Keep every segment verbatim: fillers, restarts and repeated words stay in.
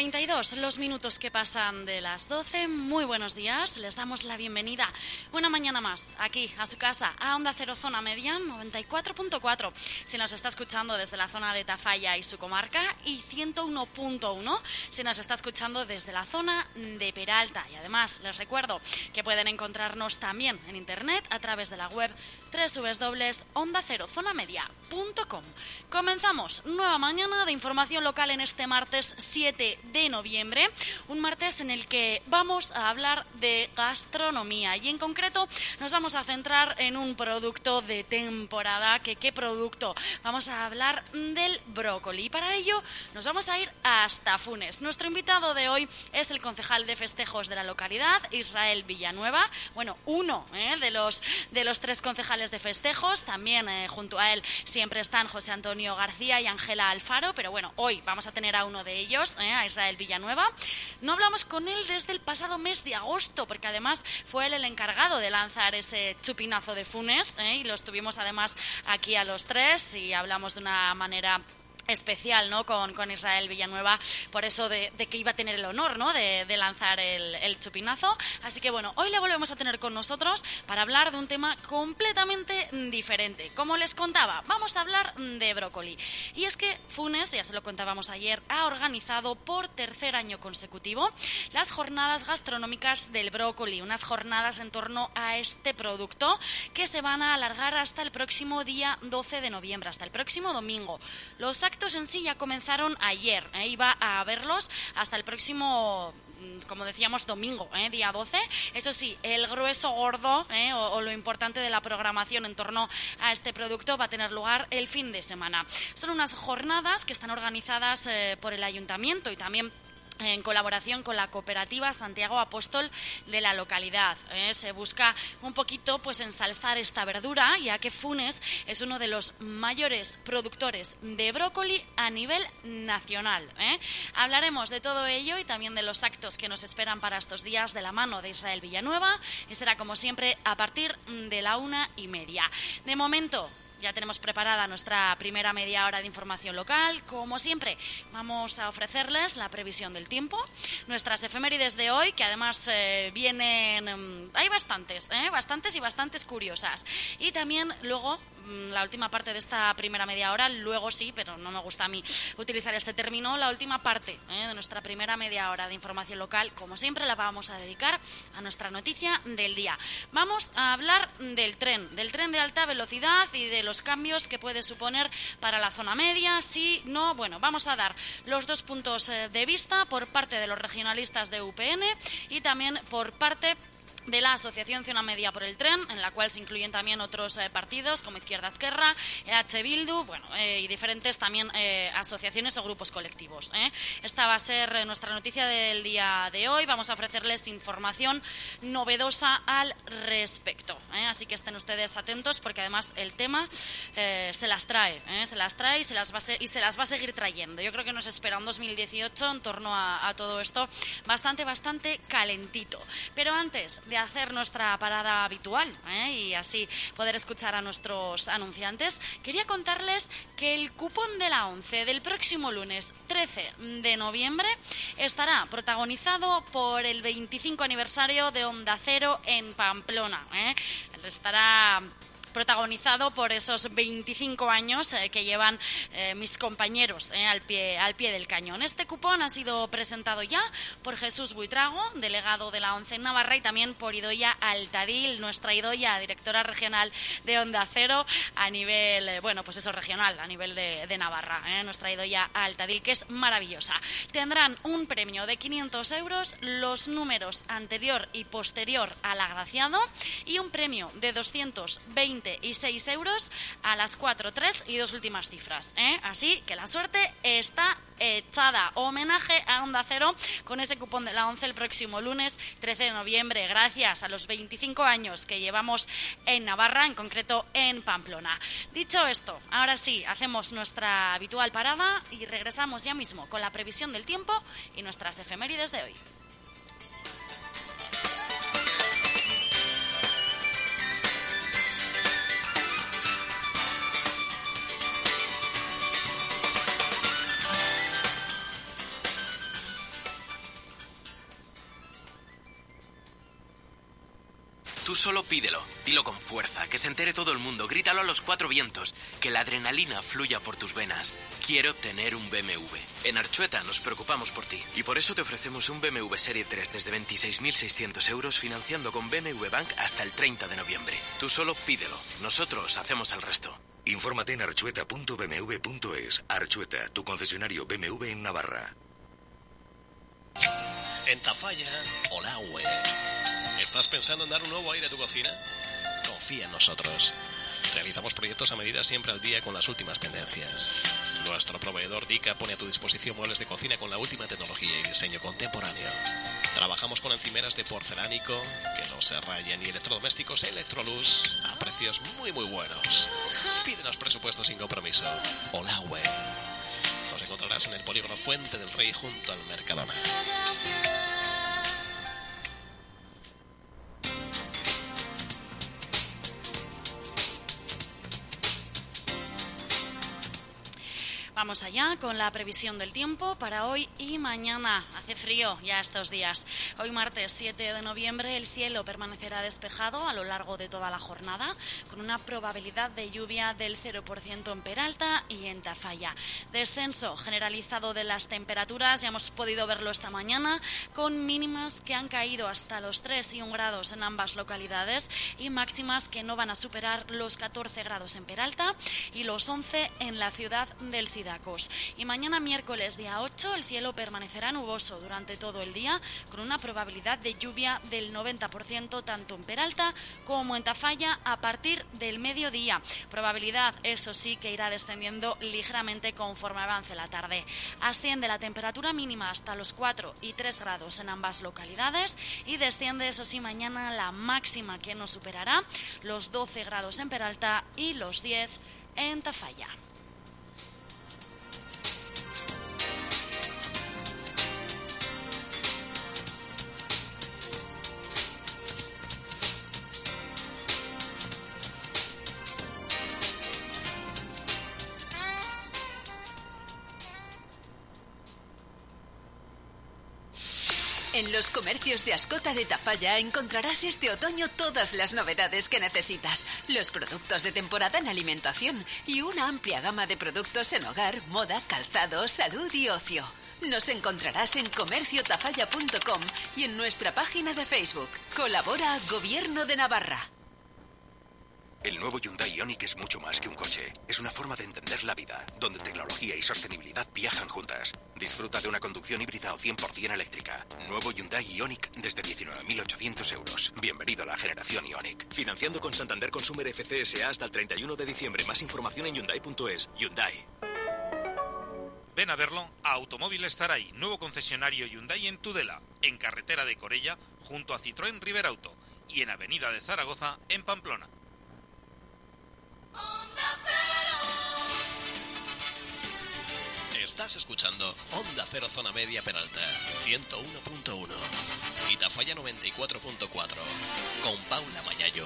treinta y dos los minutos que pasan de las doce. Muy buenos días, les damos la bienvenida una mañana más aquí a su casa, a Onda Cero Zona Media noventa y cuatro punto cuatro. Si nos está escuchando desde la zona de Tafalla y su comarca, y ciento uno punto uno si nos está escuchando desde la zona de Peralta. Y además les recuerdo que pueden encontrarnos también en internet a través de la web doble u doble u doble u punto onda cero zona media punto com. Comenzamos nueva mañana de información local en este martes siete de noviembre, un martes en el que vamos a hablar de gastronomía y en concreto nos vamos a centrar en un producto de temporada. que ¿Qué producto? Vamos a hablar del brócoli y para ello nos vamos a ir hasta Funes. Nuestro invitado de hoy es el concejal de festejos de la localidad, Israel Villanueva, bueno, uno ¿eh? de los de los tres concejales de festejos. También eh, junto a él siempre están José Antonio García y Ángela Alfaro, pero bueno, hoy vamos a tener a uno de ellos, ¿eh? a Israel Villanueva. No hablamos con él desde el pasado mes de agosto, porque además fue él el encargado de lanzar ese chupinazo de Funes, ¿eh? y los tuvimos además aquí a los tres y hablamos de una manera especial, ¿no? Con, con Israel Villanueva, por eso de, de que iba a tener el honor, ¿no? de, de lanzar el, el chupinazo. Así que bueno, hoy le volvemos a tener con nosotros para hablar de un tema completamente diferente. Como les contaba, vamos a hablar de brócoli. Y es que Funes, ya se lo contábamos ayer, ha organizado por tercer año consecutivo las jornadas gastronómicas del brócoli, unas jornadas en torno a este producto que se van a alargar hasta el próximo día doce de noviembre, hasta el próximo domingo. Los actos en sí ya comenzaron ayer, ¿eh? iba a verlos hasta el próximo, como decíamos, domingo, ¿eh? día doce. Eso sí, el grueso gordo ¿eh? o, o lo importante de la programación en torno a este producto va a tener lugar el fin de semana. Son unas jornadas que están organizadas eh, por el ayuntamiento y también en colaboración con la cooperativa Santiago Apóstol de la localidad. ¿eh? Se busca un poquito pues ensalzar esta verdura, ya que Funes es uno de los mayores productores de brócoli a nivel nacional. ¿eh? Hablaremos de todo ello y también de los actos que nos esperan para estos días de la mano de Israel Villanueva, y será como siempre a partir de la una y media. De momento, ya tenemos preparada nuestra primera media hora de información local. Como siempre, vamos a ofrecerles la previsión del tiempo, nuestras efemérides de hoy, que además eh, vienen... Hay bastantes, ¿eh? bastantes y bastantes curiosas. Y también luego, la última parte de esta primera media hora, luego sí, pero no me gusta a mí utilizar este término, la última parte ¿eh? de nuestra primera media hora de información local, como siempre, la vamos a dedicar a nuestra noticia del día. Vamos a hablar del tren, del tren de alta velocidad y de los cambios que puede suponer para la zona media. Sí, no, bueno, vamos a dar los dos puntos de vista por parte de los regionalistas de U P N y también por parte de la Asociación Zona Media por el Tren, en la cual se incluyen también otros eh, partidos como Izquierda Esquerra, E H Bildu, bueno, eh, y diferentes también eh, asociaciones o grupos colectivos. ¿eh? Esta va a ser eh, nuestra noticia del día de hoy. Vamos a ofrecerles información novedosa al respecto. ¿eh? Así que estén ustedes atentos porque además el tema eh, se las trae, ¿eh? se las trae y se las, va a se- y se las va a seguir trayendo. Yo creo que nos espera un dos mil dieciocho en torno a, a todo esto bastante, bastante calentito. Pero antes de hacer nuestra parada habitual ¿eh? y así poder escuchar a nuestros anunciantes, quería contarles que el cupón de la ONCE del próximo lunes trece de noviembre estará protagonizado por el veinticinco aniversario de Onda Cero en Pamplona. ¿eh? Estará protagonizado por esos veinticinco años eh, que llevan eh, mis compañeros eh, al pie al pie del cañón. Este cupón ha sido presentado ya por Jesús Buitrago, delegado de la ONCE en Navarra, y también por Idoia Altadil, nuestra Idoia, directora regional de Onda Cero a nivel, eh, bueno, pues eso, regional, a nivel de, de Navarra, eh, nuestra Idoia Altadil, que es maravillosa. Tendrán un premio de quinientos euros, los números anterior y posterior al agraciado, y un premio de doscientos veintiséis euros a las cuatro, tres y dos últimas cifras. ¿eh? Así que la suerte está echada. Homenaje a Onda Cero con ese cupón de la ONCE el próximo lunes trece de noviembre, gracias a los veinticinco años que llevamos en Navarra, en concreto en Pamplona. Dicho esto, ahora sí, hacemos nuestra habitual parada y regresamos ya mismo con la previsión del tiempo y nuestras efemérides de hoy. Tú solo pídelo, dilo con fuerza, que se entere todo el mundo, grítalo a los cuatro vientos, que la adrenalina fluya por tus venas. Quiero tener un B M W. En Archueta nos preocupamos por ti y por eso te ofrecemos un B M W Serie tres desde veintiséis mil seiscientos euros financiando con B M W Bank hasta el treinta de noviembre. Tú solo pídelo, nosotros hacemos el resto. Infórmate en archueta punto b m w punto es. Archueta, tu concesionario B M W en Navarra. En Tafalla, Olaue. ¿Estás pensando en dar un nuevo aire a tu cocina? Confía en nosotros. Realizamos proyectos a medida, siempre al día con las últimas tendencias. Nuestro proveedor Dica pone a tu disposición muebles de cocina con la última tecnología y diseño contemporáneo. Trabajamos con encimeras de porcelánico que no se rayen y electrodomésticos Electrolux a precios muy muy buenos. Pídenos presupuestos sin compromiso. Olaue. Nos encontrarás en el polígono Fuente del Rey junto al Mercadona. Vamos allá con la previsión del tiempo para hoy y mañana. Hace frío ya estos días. Hoy martes siete de noviembre el cielo permanecerá despejado a lo largo de toda la jornada con una probabilidad de lluvia del cero por ciento en Peralta y en Tafalla. Descenso generalizado de las temperaturas, ya hemos podido verlo esta mañana, con mínimas que han caído hasta los tres y un grados en ambas localidades y máximas que no van a superar los catorce grados en Peralta y los once en la ciudad del Cidacos. Y mañana miércoles día ocho el cielo permanecerá nuboso durante todo el día con una probabilidad de lluvia del noventa por ciento tanto en Peralta como en Tafalla a partir del mediodía. Probabilidad, eso sí, que irá descendiendo ligeramente conforme avance la tarde. Asciende la temperatura mínima hasta los cuatro y tres grados en ambas localidades y desciende, eso sí, mañana la máxima que no superará los doce grados en Peralta y los diez en Tafalla. En los comercios de Ascota de Tafalla encontrarás este otoño todas las novedades que necesitas, los productos de temporada en alimentación y una amplia gama de productos en hogar, moda, calzado, salud y ocio. Nos encontrarás en comercio tafalla punto com y en nuestra página de Facebook. Colabora Gobierno de Navarra. El nuevo Hyundai Ioniq es mucho más que un coche. Es una forma de entender la vida, donde tecnología y sostenibilidad viajan juntas. Disfruta de una conducción híbrida o cien por ciento eléctrica. Nuevo Hyundai Ioniq desde diecinueve mil ochocientos euros. Bienvenido a la generación Ioniq. Financiando con Santander Consumer F C S A hasta el treinta y uno de diciembre. Más información en Hyundai punto es. Hyundai. Ven a verlo a Automóviles Zaray, nuevo concesionario Hyundai en Tudela, en carretera de Corella, junto a Citroën Riberauto, y en avenida de Zaragoza, en Pamplona. Estás escuchando Onda Cero Zona Media Peralta, ciento uno punto uno y Tafalla noventa y cuatro punto cuatro, con Paula Mayayo.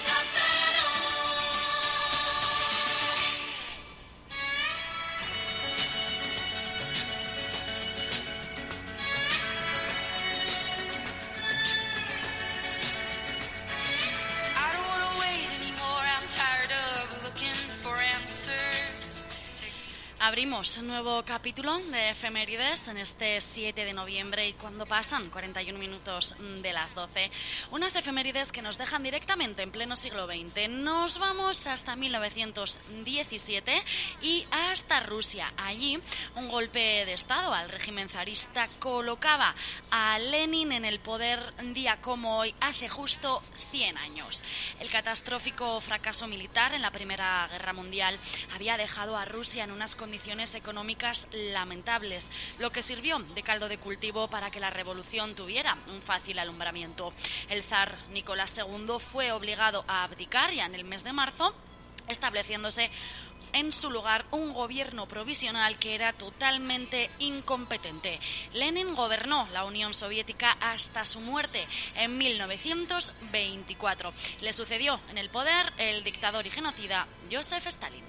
Abrimos un nuevo capítulo de efemérides en este siete de noviembre y cuando pasan cuarenta y un minutos de las doce. Unas efemérides que nos dejan directamente en pleno siglo veinte. Nos vamos hasta mil novecientos diecisiete y hasta Rusia. Allí un golpe de Estado al régimen zarista colocaba a Lenin en el poder un día como hoy, hace justo cien años. El catastrófico fracaso militar en la Primera Guerra Mundial había dejado a Rusia en unas condiciones económicas lamentables, lo que sirvió de caldo de cultivo para que la revolución tuviera un fácil alumbramiento. El zar Nicolás segundo fue obligado a abdicar ya en el mes de marzo, estableciéndose en su lugar un gobierno provisional que era totalmente incompetente. Lenin gobernó la Unión Soviética hasta su muerte en mil novecientos veinticuatro. Le sucedió en el poder el dictador y genocida Joseph Stalin.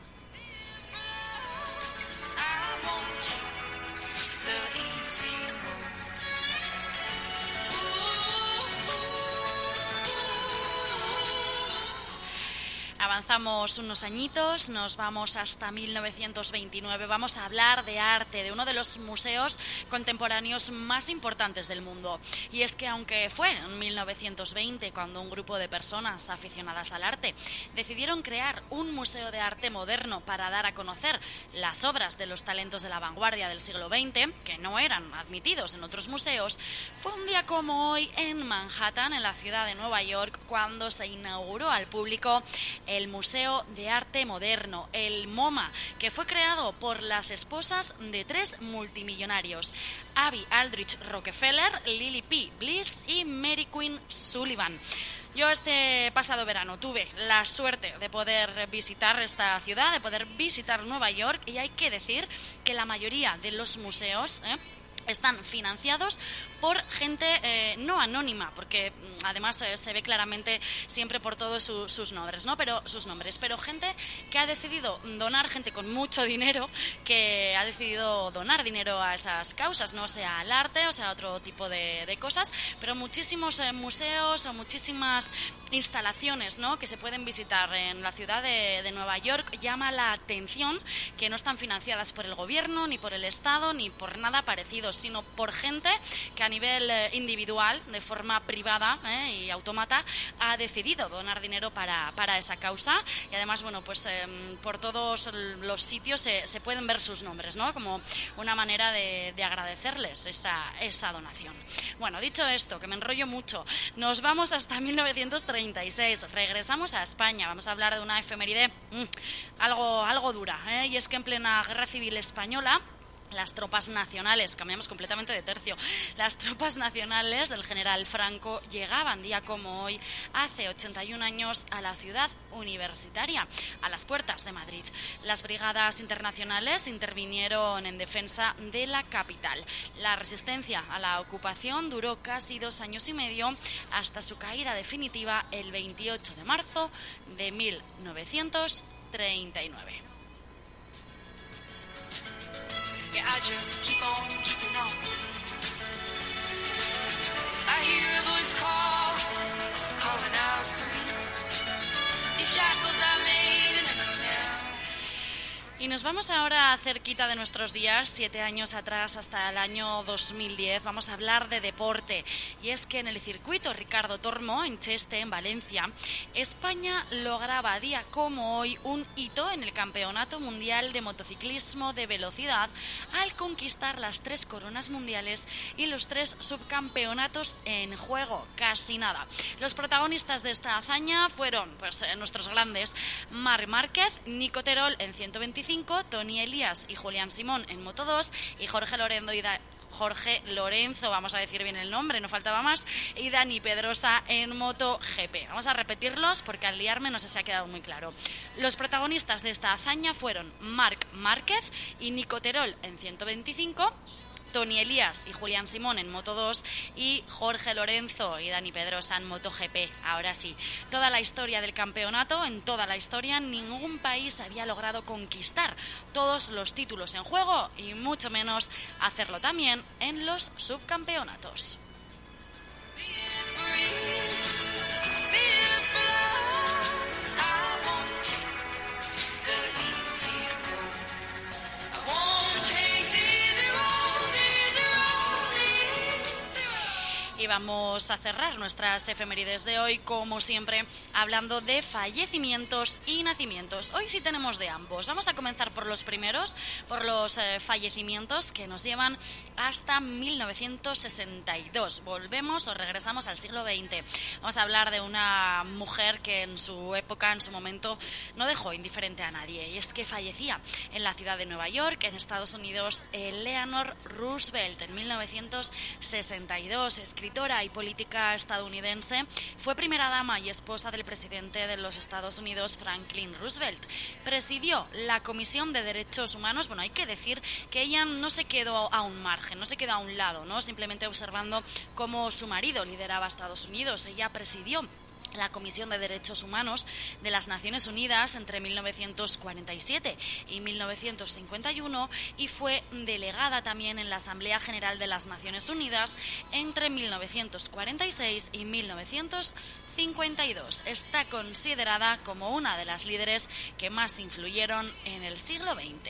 Avanzamos unos añitos, nos vamos hasta mil novecientos veintinueve. Vamos a hablar de arte, de uno de los museos contemporáneos más importantes del mundo. Y es que aunque fue en mil novecientos veinte cuando un grupo de personas aficionadas al arte decidieron crear un museo de arte moderno para dar a conocer las obras de los talentos de la vanguardia del siglo veinte, que no eran admitidos en otros museos, fue un día como hoy en Manhattan, en la ciudad de Nueva York, cuando se inauguró al público el Museo de Arte Moderno, el MoMA, que fue creado por las esposas de tres multimillonarios, Abby Aldrich Rockefeller, Lily P. Bliss y Mary Queen Sullivan. Yo este pasado verano tuve la suerte de poder visitar esta ciudad, de poder visitar Nueva York, y hay que decir que la mayoría de los museos ¿eh? están financiados por gente eh, no anónima, porque además eh, se ve claramente siempre por todos su, sus nombres, ¿no? Pero sus nombres, pero gente que ha decidido donar, gente con mucho dinero que ha decidido donar dinero a esas causas, no sea al arte, o sea otro tipo de, de cosas, pero muchísimos eh, museos o muchísimas instalaciones, ¿no? que se pueden visitar en la ciudad de, de Nueva York. Llama la atención que no están financiadas por el gobierno, ni por el Estado, ni por nada parecido, sino por gente que a nivel eh, individual, de forma privada eh, y autómata, ha decidido donar dinero para, para esa causa. Y además, bueno, pues eh, por todos los sitios se, se pueden ver sus nombres, ¿no? Como una manera de, de agradecerles esa, esa donación. Bueno, dicho esto, que me enrollo mucho, nos vamos hasta mil novecientos treinta y seis. Regresamos a España. Vamos a hablar de una efeméride mmm, algo, algo dura, ¿eh? Y es que en plena Guerra Civil Española, las tropas nacionales, cambiamos completamente de tercio, las tropas nacionales del general Franco llegaban día como hoy, hace ochenta y un años, a la ciudad universitaria, a las puertas de Madrid. Las brigadas internacionales intervinieron en defensa de la capital. La resistencia a la ocupación duró casi dos años y medio, hasta su caída definitiva el veintiocho de marzo de mil novecientos treinta y nueve. Yeah, I just keep on keeping on. I hear a voice call, calling out for me. These shackles I made in a town. Y nos vamos ahora cerquita de nuestros días, siete años atrás, hasta el año dos mil diez. Vamos a hablar de deporte. Y es que en el circuito Ricardo Tormo, en Cheste, en Valencia, España lograba día como hoy un hito en el Campeonato Mundial de Motociclismo de Velocidad al conquistar las tres coronas mundiales y los tres subcampeonatos en juego. Casi nada. Los protagonistas de esta hazaña fueron pues nuestros grandes Marc Márquez, Nico Terol en ciento veinticinco, Tony Elías y Julián Simón en Moto dos y Jorge Lorenzo y da- Jorge Lorenzo, vamos a decir bien el nombre, no faltaba más, y Dani Pedrosa en Moto G P. Vamos a repetirlos porque al liarme no sé si ha quedado muy claro. Los protagonistas de esta hazaña fueron Marc Márquez y Nico Terol en ciento veinticinco, Tony Elías y Julián Simón en Moto dos y Jorge Lorenzo y Dani Pedrosa en Moto G P. Ahora sí, toda la historia del campeonato, en toda la historia, ningún país había logrado conquistar todos los títulos en juego y mucho menos hacerlo también en los subcampeonatos. Y vamos a cerrar nuestras efemérides de hoy, como siempre, hablando de fallecimientos y nacimientos. Hoy sí tenemos de ambos. Vamos a comenzar por los primeros, por los eh, fallecimientos que nos llevan hasta mil novecientos sesenta y dos. Volvemos o regresamos al siglo veinte. Vamos a hablar de una mujer que en su época, en su momento, no dejó indiferente a nadie. Y es que fallecía en la ciudad de Nueva York, en Estados Unidos, Eleanor Roosevelt, en mil novecientos sesenta y dos. Escritora y política estadounidense, fue primera dama y esposa del presidente de los Estados Unidos, Franklin Roosevelt. Presidió la Comisión de Derechos Humanos. Bueno, hay que decir que ella no se quedó a un margen, no se quedó a un lado, ¿no? Simplemente observando cómo su marido lideraba a Estados Unidos. Ella presidió la Comisión de Derechos Humanos de las Naciones Unidas entre mil novecientos cuarenta y siete y mil novecientos cincuenta y uno y fue delegada también en la Asamblea General de las Naciones Unidas entre mil novecientos cuarenta y seis y mil novecientos cincuenta y dos. Está considerada como una de las líderes que más influyeron en el siglo veinte.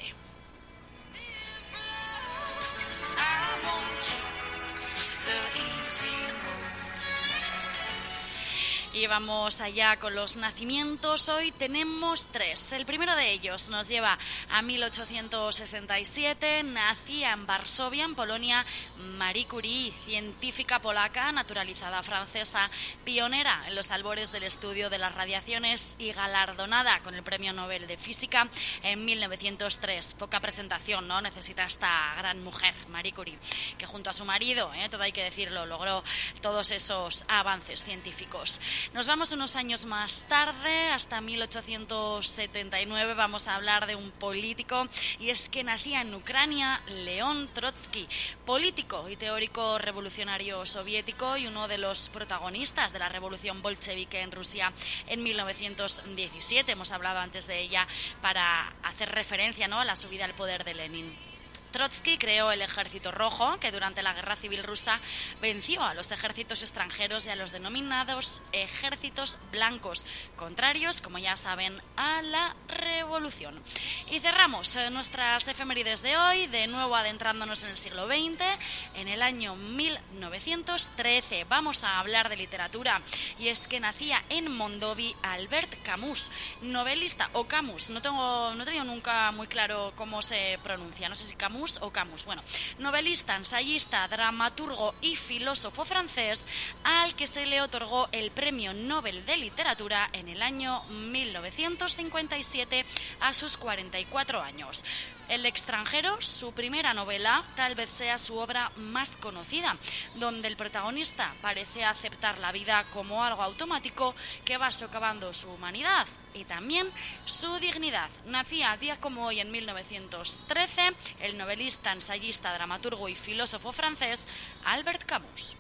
Y vamos allá con los nacimientos. Hoy tenemos tres. El primero de ellos nos lleva a mil ochocientos sesenta y siete. Nacía en Varsovia, en Polonia, Marie Curie, científica polaca, naturalizada francesa, pionera en los albores del estudio de las radiaciones y galardonada con el Premio Nobel de Física en mil novecientos tres. Poca presentación, ¿no? Necesita esta gran mujer, Marie Curie, que junto a su marido, ¿eh? todo hay que decirlo, logró todos esos avances científicos. Nos vamos unos años más tarde, hasta mil ochocientos setenta y nueve, vamos a hablar de un político, y es que nacía en Ucrania León Trotsky, político y teórico revolucionario soviético y uno de los protagonistas de la revolución bolchevique en Rusia en mil novecientos diecisiete. Hemos hablado antes de ella para hacer referencia, ¿no?, a la subida al poder de Lenin. Trotsky creó el Ejército Rojo, que durante la Guerra Civil Rusa venció a los ejércitos extranjeros y a los denominados ejércitos blancos, contrarios, como ya saben, a la revolución. Y cerramos eh, nuestras efemérides de hoy, de nuevo adentrándonos en el siglo veinte, en el año mil novecientos trece. Vamos a hablar de literatura, y es que nacía en Mondovi Albert Camus, novelista, o Camus, no tengo, no he tenido nunca muy claro cómo se pronuncia, no sé si Camus o Camus, bueno, novelista, ensayista, dramaturgo y filósofo francés, al que se le otorgó el Premio Nobel de Literatura en el año mil novecientos cincuenta y siete a sus cuarenta y cuatro años. El extranjero, su primera novela, tal vez sea su obra más conocida, donde el protagonista parece aceptar la vida como algo automático que va socavando su humanidad y también su dignidad. Nacía día como hoy en mil novecientos trece el novelista, ensayista, dramaturgo y filósofo francés Albert Camus.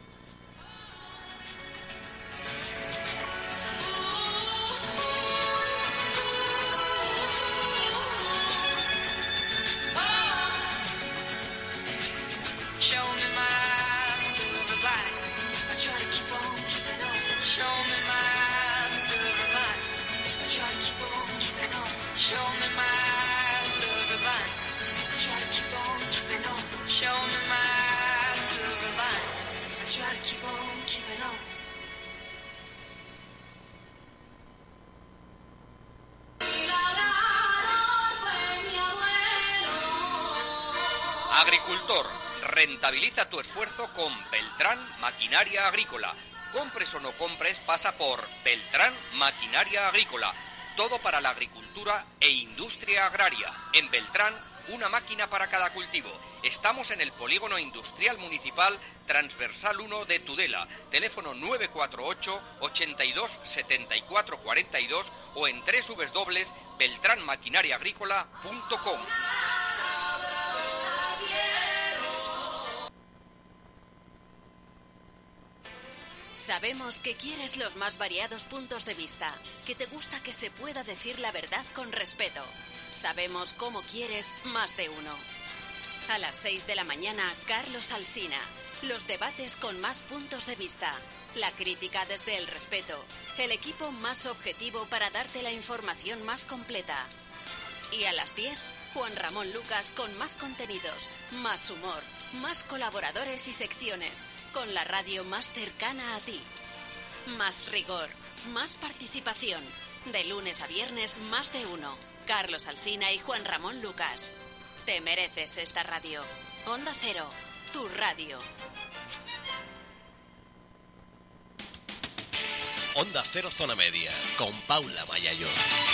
Show me my silver lining. I try to keep on keeping on. Show me my silver lining. I try to keep on keeping on. Show me my silver lining. I try to keep on keeping on. Show me my silver lining. I try to keep on keeping on. Agricultor, rentabiliza tu esfuerzo con Beltrán Maquinaria Agrícola. Compres o no compres, pasa por Beltrán Maquinaria Agrícola. Todo para la agricultura e industria agraria. En Beltrán, una máquina para cada cultivo. Estamos en el Polígono Industrial Municipal Transversal uno de Tudela. Teléfono nueve cuatro ocho, ochenta y dos, setenta y cuatro cuarenta y dos o en doble u doble u doble u punto beltrán maquinaria agrícola punto com. Sabemos que quieres los más variados puntos de vista, que te gusta que se pueda decir la verdad con respeto. Sabemos cómo quieres más de uno. A las seis de la mañana, Carlos Alsina. Los debates con más puntos de vista. La crítica desde el respeto. El equipo más objetivo para darte la información más completa. Y a las diez, Juan Ramón Lucas con más contenidos, más humor, más colaboradores y secciones, con la radio más cercana a ti. Más rigor, más participación. De lunes a viernes, más de uno. Carlos Alsina y Juan Ramón Lucas. Te mereces esta radio. Onda Cero, tu radio. Onda Cero Zona Media, con Paula Mayayón.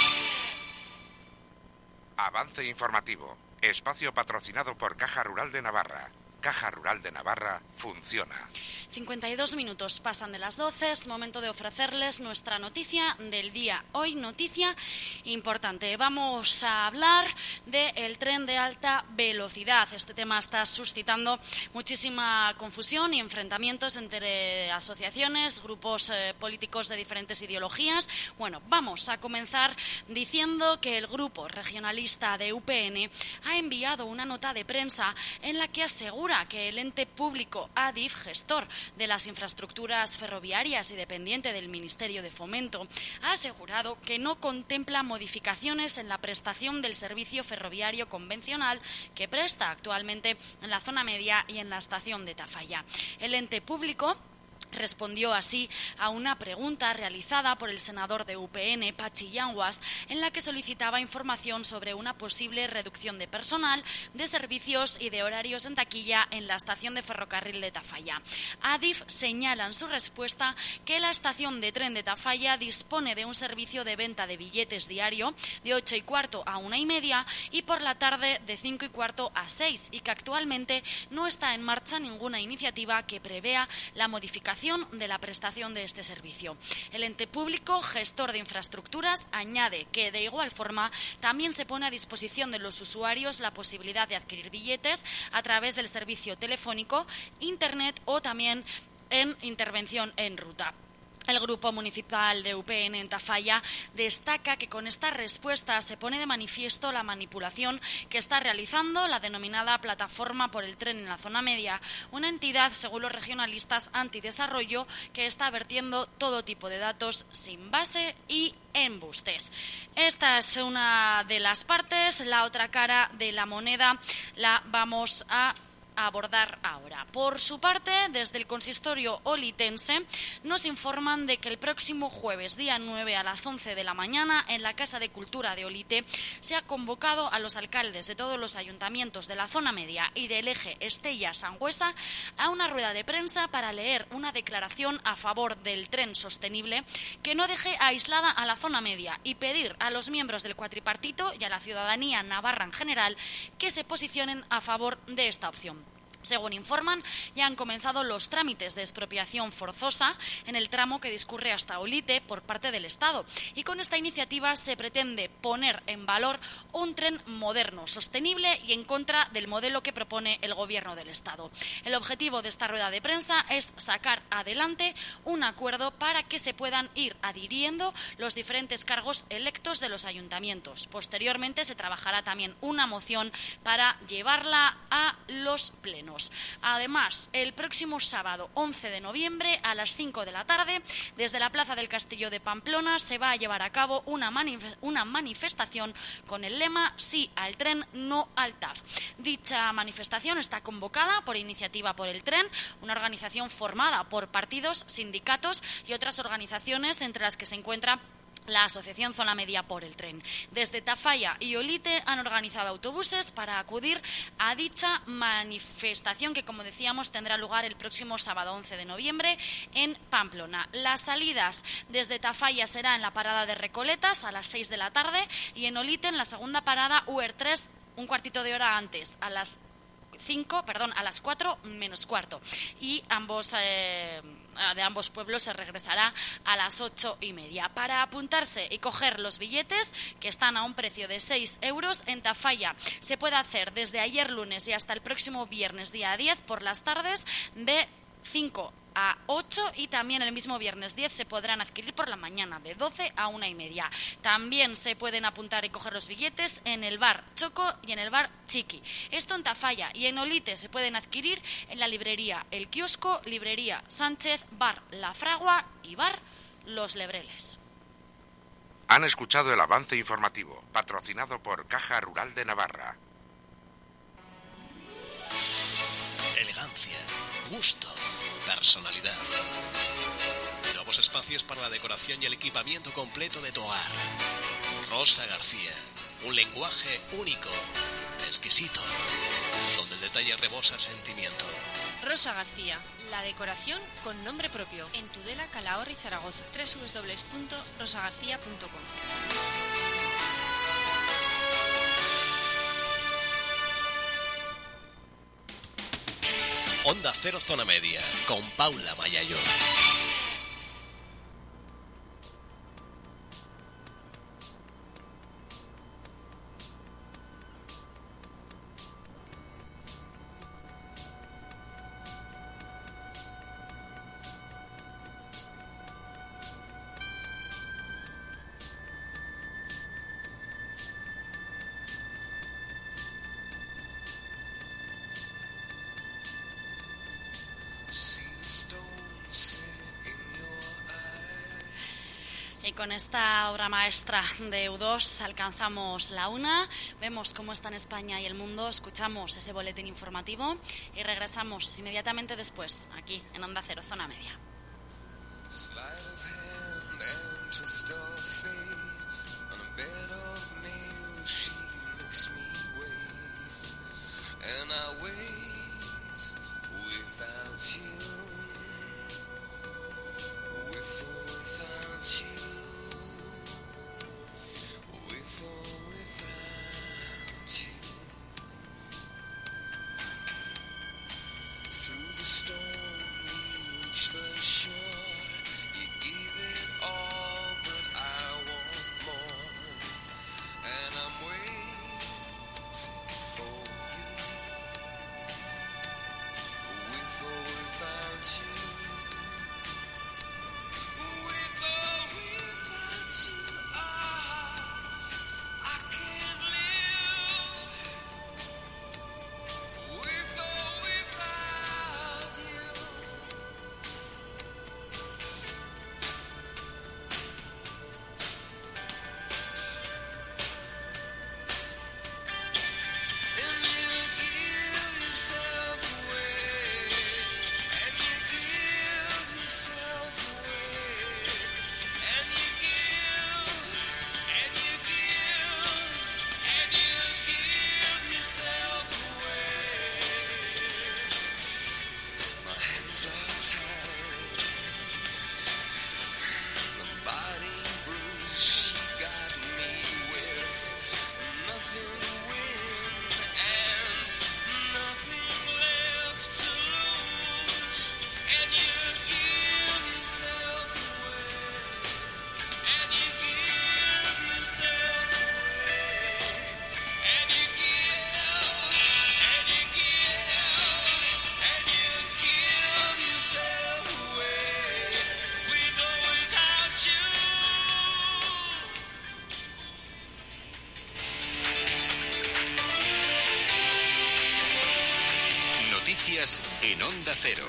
Avance informativo. Espacio patrocinado por Caja Rural de Navarra. Caja Rural de Navarra funciona. cincuenta y dos minutos pasan de las doce, es momento de ofrecerles nuestra noticia del día. Hoy noticia importante, vamos a hablar del tren de alta velocidad. Este tema está suscitando muchísima confusión y enfrentamientos entre asociaciones, grupos eh, políticos de diferentes ideologías. Bueno, vamos a comenzar diciendo que el grupo regionalista de U P N ha enviado una nota de prensa en la que asegura asegura que el ente público Adif, gestor de las infraestructuras ferroviarias y dependiente del Ministerio de Fomento, ha asegurado que no contempla modificaciones en la prestación del servicio ferroviario convencional que presta actualmente en la zona media y en la estación de Tafalla. El ente público respondió así a una pregunta realizada por el senador de U P N, Patxi Llanguas, en la que solicitaba información sobre una posible reducción de personal, de servicios y de horarios en taquilla en la estación de ferrocarril de Tafalla. Adif señala en su respuesta que la estación de tren de Tafalla dispone de un servicio de venta de billetes diario de ocho y cuarto a una y media y por la tarde de cinco y cuarto a seis y que actualmente no está en marcha ninguna iniciativa que prevea la modificación de la prestación de este servicio. El ente público, gestor de infraestructuras, añade que de igual forma también se pone a disposición de los usuarios la posibilidad de adquirir billetes a través del servicio telefónico, internet o también en intervención en ruta. El Grupo Municipal de U P N en Tafalla destaca que con esta respuesta se pone de manifiesto la manipulación que está realizando la denominada Plataforma por el Tren en la Zona Media, una entidad, según los regionalistas, antidesarrollo que está vertiendo todo tipo de datos sin base y embustes. Esta es una de las partes, la otra cara de la moneda la vamos a a abordar ahora. Por su parte, desde el consistorio olitense nos informan de que el próximo jueves, día nueve a las once de la mañana, en la Casa de Cultura de Olite, se ha convocado a los alcaldes de todos los ayuntamientos de la zona media y del eje Estella-Sangüesa a una rueda de prensa para leer una declaración a favor del tren sostenible que no deje aislada a la zona media y pedir a los miembros del cuatripartito y a la ciudadanía navarra en general que se posicionen a favor de esta opción. Según informan, ya han comenzado los trámites de expropiación forzosa en el tramo que discurre hasta Olite por parte del Estado. Y con esta iniciativa se pretende poner en valor un tren moderno, sostenible y en contra del modelo que propone el Gobierno del Estado. El objetivo de esta rueda de prensa es sacar adelante un acuerdo para que se puedan ir adhiriendo los diferentes cargos electos de los ayuntamientos. Posteriormente se trabajará también una moción para llevarla a los plenos. Además, el próximo sábado once de noviembre a las cinco de la tarde, desde la Plaza del Castillo de Pamplona, se va a llevar a cabo una, manif- una manifestación con el lema Sí al tren, no al T A F. Dicha manifestación está convocada por Iniciativa por el Tren, una organización formada por partidos, sindicatos y otras organizaciones, entre las que se encuentra la Asociación Zona Media por el Tren. Desde Tafalla y Olite han organizado autobuses para acudir a dicha manifestación que, como decíamos, tendrá lugar el próximo sábado once de noviembre en Pamplona. Las salidas desde Tafalla será en la parada de Recoletas a las seis de la tarde y en Olite en la segunda parada U E R tres un cuartito de hora antes, a las cinco, perdón, a las cuatro menos cuarto. Y ambos eh, de ambos pueblos se regresará a las ocho y media. Para apuntarse y coger los billetes, que están a un precio de seis euros, en Tafalla se puede hacer desde ayer lunes y hasta el próximo viernes día diez por las tardes de cinco a ocho y también el mismo viernes diez se podrán adquirir por la mañana de doce a una y media. También se pueden apuntar y coger los billetes en el bar Choco y en el bar Chiqui. Esto en Tafalla, y en Olite se pueden adquirir en la librería El Kiosco, librería Sánchez, bar La Fragua y bar Los Lebreles. Han escuchado el avance informativo, patrocinado por Caja Rural de Navarra. Elegancia, gusto, personalidad. Nuevos espacios para la decoración y el equipamiento completo de tu hogar. Rosa García, un lenguaje único, exquisito, donde el detalle rebosa sentimiento. Rosa García, la decoración con nombre propio, en Tudela, Calahorra y Zaragoza. doble u doble u doble u punto rosa garcía punto com. Onda Cero Zona Media, con Paula Mayayo. Y con esta obra maestra de U dos alcanzamos la una, vemos cómo está en España y el mundo, escuchamos ese boletín informativo y regresamos inmediatamente después, aquí en Onda Cero, Zona Media. En Onda Cero.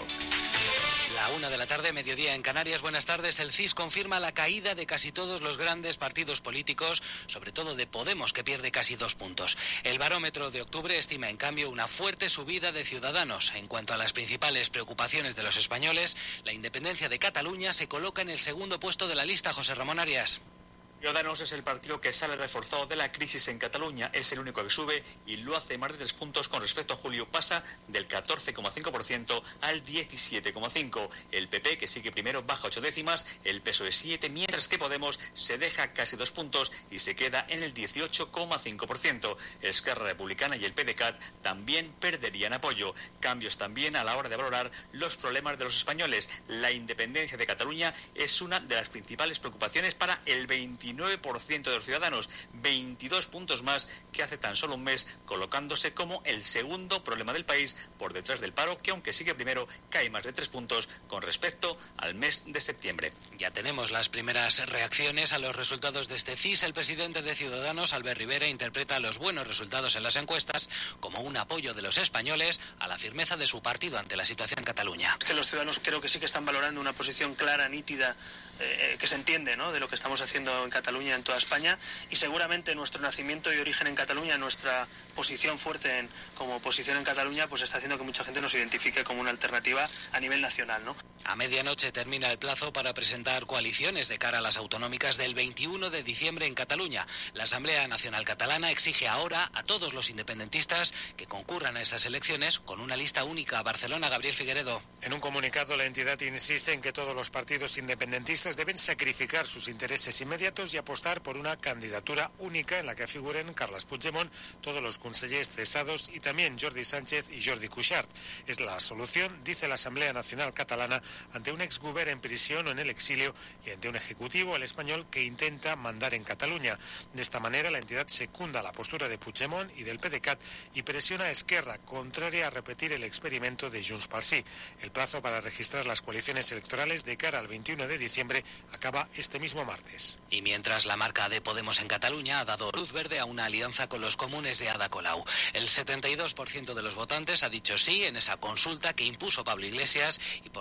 La una de la tarde, mediodía en Canarias. Buenas tardes. El C I S confirma la caída de casi todos los grandes partidos políticos, sobre todo de Podemos, que pierde casi dos puntos. El barómetro de octubre estima, en cambio, una fuerte subida de Ciudadanos. En cuanto a las principales preocupaciones de los españoles, la independencia de Cataluña se coloca en el segundo puesto de la lista. José Ramón Arias. Ciudadanos es el partido que sale reforzado de la crisis en Cataluña, es el único que sube y lo hace más de tres puntos con respecto a julio, pasa del catorce coma cinco por ciento al diecisiete coma cinco por ciento. El P P, que sigue primero, baja ocho décimas, el P S O E siete, mientras que Podemos se deja casi dos puntos y se queda en el dieciocho coma cinco por ciento. Esquerra Republicana y el P D C A T también perderían apoyo. Cambios también a la hora de valorar los problemas de los españoles. La independencia de Cataluña es una de las principales preocupaciones para el veintinueve por ciento de los ciudadanos, veintidós puntos más que hace tan solo un mes, colocándose como el segundo problema del país por detrás del paro, que aunque sigue primero, cae más de tres puntos con respecto al mes de septiembre. Ya tenemos las primeras reacciones a los resultados de este C I S. El presidente de Ciudadanos, Albert Rivera, interpreta los buenos resultados en las encuestas como un apoyo de los españoles a la firmeza de su partido ante la situación en Cataluña. Es que los ciudadanos creo que sí que están valorando una posición clara, nítida, eh, que se entiende, ¿no?, de lo que estamos haciendo en Cataluña, en toda España, y seguramente nuestro nacimiento y origen en Cataluña, nuestra posición fuerte en, como oposición en Cataluña, pues está haciendo que mucha gente nos identifique como una alternativa a nivel nacional, ¿no? A medianoche termina el plazo para presentar coaliciones de cara a las autonómicas del veintiuno de diciembre en Cataluña. La Asamblea Nacional Catalana exige ahora a todos los independentistas que concurran a esas elecciones con una lista única. Barcelona, Gabriel Figueredo. En un comunicado, la entidad insiste en que todos los partidos independentistas deben sacrificar sus intereses inmediatos y apostar por una candidatura única en la que figuren Carles Puigdemont, todos los consellers cesados y también Jordi Sánchez y Jordi Cuixart. Es la solución, dice la Asamblea Nacional Catalana, ante un exgobierno en prisión o en el exilio y ante un ejecutivo, el español, que intenta mandar en Cataluña. De esta manera, la entidad secunda la postura de Puigdemont y del P D C A T y presiona a Esquerra, contraria a repetir el experimento de Junts pel Sí. El plazo para registrar las coaliciones electorales de cara al veintiuno de diciembre acaba este mismo martes. Y mientras, la marca de Podemos en Cataluña ha dado luz verde a una alianza con los comunes de Ada Colau. El setenta y dos por ciento de los votantes ha dicho sí en esa consulta que impuso Pablo Iglesias y por lo que Albert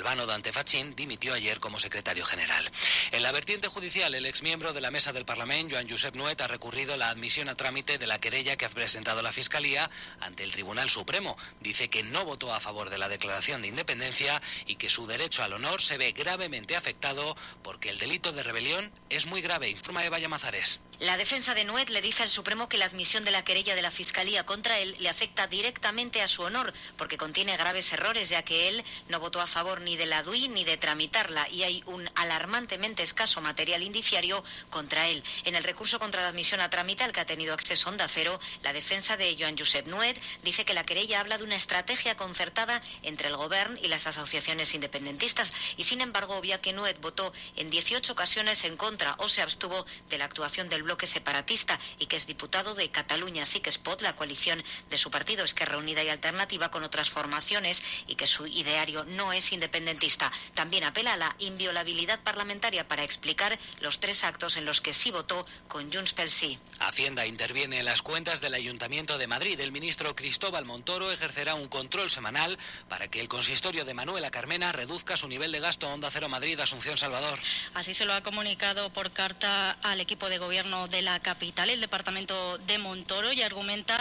Albano Dante Fachin dimitió ayer como secretario general. En la vertiente judicial, el exmiembro de la mesa del Parlamento, Joan Josep Nuet, ha recurrido la admisión a trámite de la querella que ha presentado la Fiscalía ante el Tribunal Supremo. Dice que no votó a favor de la declaración de independencia y que su derecho al honor se ve gravemente afectado porque el delito de rebelión es muy grave, informa Eva Llamazares. La defensa de Nuet le dice al Supremo que la admisión de la querella de la Fiscalía contra él le afecta directamente a su honor, porque contiene graves errores, ya que él no votó a favor ni de la D U I ni de tramitarla, y hay un alarmantemente escaso material indiciario contra él. En el recurso contra la admisión a trámite al que ha tenido acceso Onda Cero, la defensa de Joan Josep Nuet dice que la querella habla de una estrategia concertada entre el Gobierno y las asociaciones independentistas, y sin embargo obvia que Nuet votó en dieciocho ocasiones en contra o se abstuvo de la actuación del bloque separatista y que es diputado de Cataluña Sí que es Pot, la coalición de su partido Esquerra Unida y Alternativa con otras formaciones, y que su ideario no es independentista. También apela a la inviolabilidad parlamentaria para explicar los tres actos en los que sí votó con Junts pel Sí. Hacienda interviene en las cuentas del Ayuntamiento de Madrid. El ministro Cristóbal Montoro ejercerá un control semanal para que el consistorio de Manuela Carmena reduzca su nivel de gasto. Onda Cero Madrid, Asunción Salvador. Así se lo ha comunicado por carta al equipo de gobierno de la capital, el departamento de Montoro, y argumenta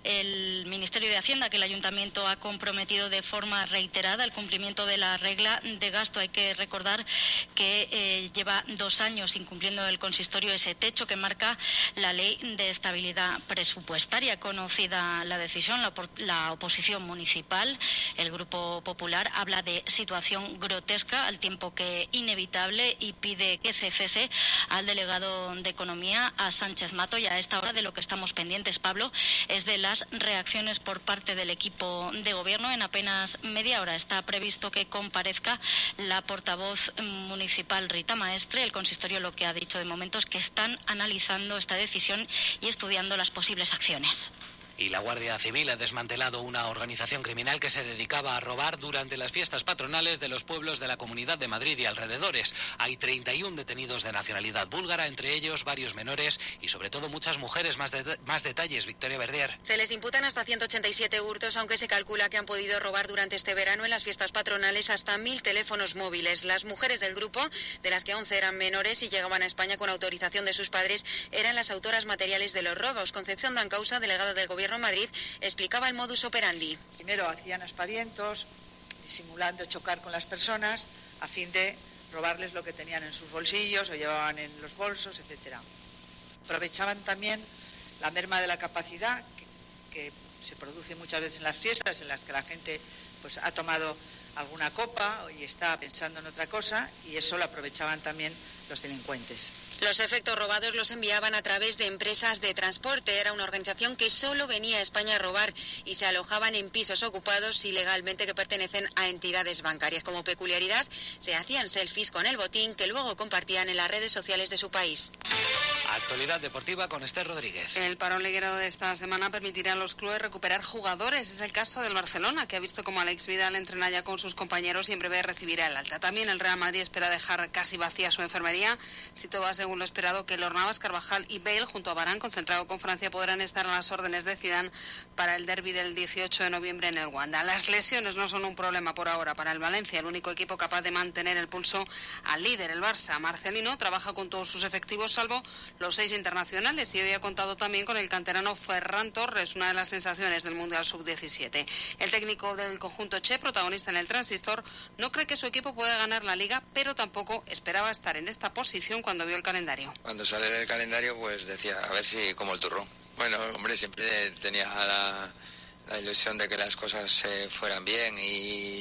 el Ministerio de Hacienda que el Ayuntamiento ha comprometido de forma reiterada el cumplimiento de la regla de gasto. Hay que recordar que eh, lleva dos años incumpliendo el consistorio ese techo que marca la Ley de Estabilidad Presupuestaria. Conocida la decisión, la, la oposición municipal, el Grupo Popular, habla de situación grotesca al tiempo que inevitable y pide que se cese al delegado de Economía, a Sánchez Mato. Y a esta hora de lo que estamos pendientes, Pablo, es de las reacciones por parte del equipo de gobierno. En apenas media hora está previsto que comparezca la portavoz municipal Rita Maestre. El consistorio lo que ha dicho de momento es que están analizando esta decisión y estudiando las posibles acciones. Y la Guardia Civil ha desmantelado una organización criminal que se dedicaba a robar durante las fiestas patronales de los pueblos de la Comunidad de Madrid y alrededores. Hay treinta y uno detenidos de nacionalidad búlgara, entre ellos varios menores y sobre todo muchas mujeres. Más, de, más detalles, Victoria Verdier. Se les imputan hasta ciento ochenta y siete hurtos, aunque se calcula que han podido robar durante este verano en las fiestas patronales hasta mil teléfonos móviles. Las mujeres del grupo, de las que once eran menores y llegaban a España con autorización de sus padres, eran las autoras materiales de los robos. Concepción Dancausa, delegada del Gobierno en Madrid, explicaba el modus operandi. Primero hacían aspavientos, simulando chocar con las personas, a fin de robarles lo que tenían en sus bolsillos o llevaban en los bolsos, etcétera. Aprovechaban también la merma de la capacidad que, que se produce muchas veces en las fiestas, en las que la gente pues ha tomado alguna copa y está pensando en otra cosa, y eso lo aprovechaban también los delincuentes. Los efectos robados los enviaban a través de empresas de transporte. Era una organización que solo venía a España a robar y se alojaban en pisos ocupados ilegalmente que pertenecen a entidades bancarias. Como peculiaridad, se hacían selfies con el botín que luego compartían en las redes sociales de su país. Actualidad deportiva con Esther Rodríguez. El parón liguero de esta semana permitirá a los clubes recuperar jugadores. Es el caso del Barcelona, que ha visto como Alex Vidal entrena ya con sus compañeros y en breve recibirá el alta. También el Real Madrid espera dejar casi vacía su enfermería. Si todo va según lo esperado, que Navas, Carvajal y Bale, junto a Varane, concentrado con Francia, podrán estar a las órdenes de Zidane para el derbi del dieciocho de noviembre en el Wanda. Las lesiones no son un problema por ahora para el Valencia, el único equipo capaz de mantener el pulso al líder, el Barça. Marcelino trabaja con todos sus efectivos, salvo los seis internacionales, y hoy ha contado también con el canterano Ferran Torres, una de las sensaciones del Mundial sub diecisiete. El técnico del conjunto che, protagonista en el Transistor, no cree que su equipo pueda ganar la Liga, pero tampoco esperaba estar en esta posición cuando vio el calendario. Cuando sale el calendario, pues decía, a ver si como el turrón. Bueno, hombre, siempre tenía la, la ilusión de que las cosas se fueran bien y,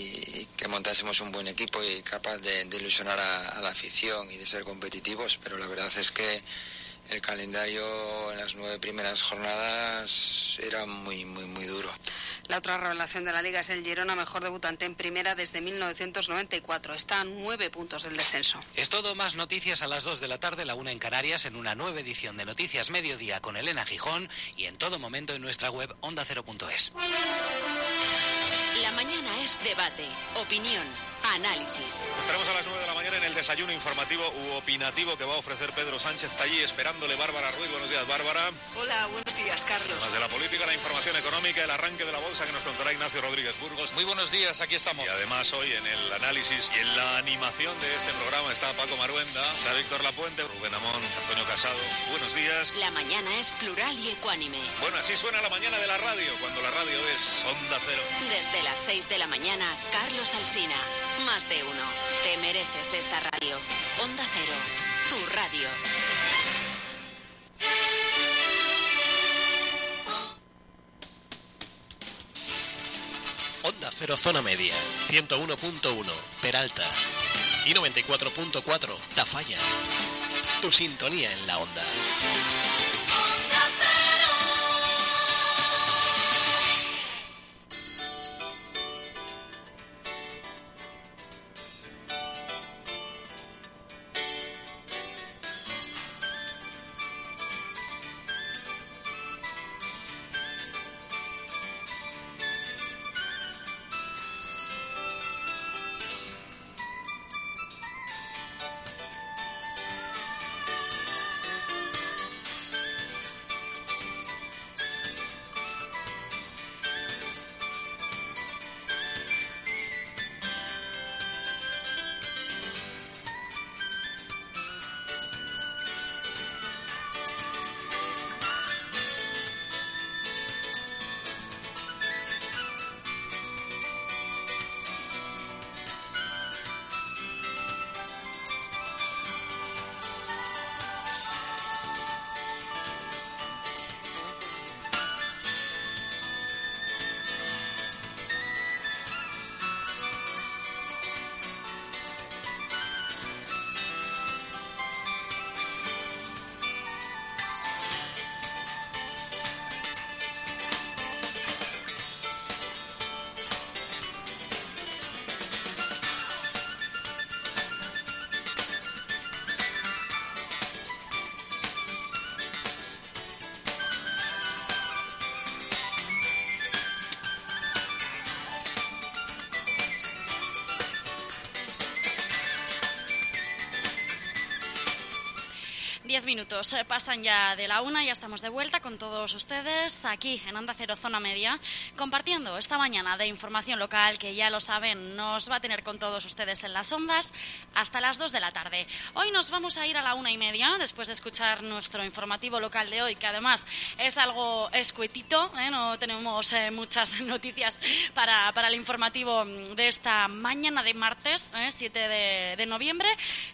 y que montásemos un buen equipo y capaz de, de ilusionar a, a la afición y de ser competitivos, pero la verdad es que el calendario en las nueve primeras jornadas era muy, muy, muy duro. La otra revelación de la Liga es el Girona, mejor debutante en primera desde mil novecientos noventa y cuatro. Está a nueve puntos del descenso. Es todo, más noticias a las dos de la tarde, la una en Canarias, en una nueva edición de Noticias Mediodía con Elena Gijón y en todo momento en nuestra web onda cero punto es. La mañana es debate, opinión, análisis. Estaremos a las nueve de la mañana en el desayuno informativo u opinativo que va a ofrecer Pedro Sánchez. Está allí esperándole Bárbara Ruiz. Buenos días, Bárbara. Hola, buenos días. días, Carlos. Más de la política, la información económica, el arranque de la bolsa que nos contará Ignacio Rodríguez Burgos. Muy buenos días, aquí estamos. Y además hoy en el análisis y en la animación de este programa está Paco Maruenda, está Víctor Lapuente, Rubén Amón, Antonio Casado. Buenos días. La mañana es plural y ecuánime. Bueno, así suena la mañana de la radio, cuando la radio es Onda Cero. Desde las seis de la mañana, Carlos Alsina. Más de uno. Te mereces esta radio. Onda Cero, tu radio. Onda Cero Zona Media, ciento uno punto uno, Peralta y noventa y cuatro punto cuatro, Tafalla. Tu sintonía en la onda. Diez minutos eh, pasan ya de la una, ya estamos de vuelta con todos ustedes aquí en Onda Cero Zona Media, compartiendo esta mañana de información local que ya lo saben, nos va a tener con todos ustedes en las ondas hasta las dos de la tarde. Hoy nos vamos a ir a la una y media, después de escuchar nuestro informativo local de hoy, que además es algo escuetito, ¿eh? No tenemos eh, muchas noticias para, para el informativo de esta mañana de martes, ¿eh? siete de noviembre.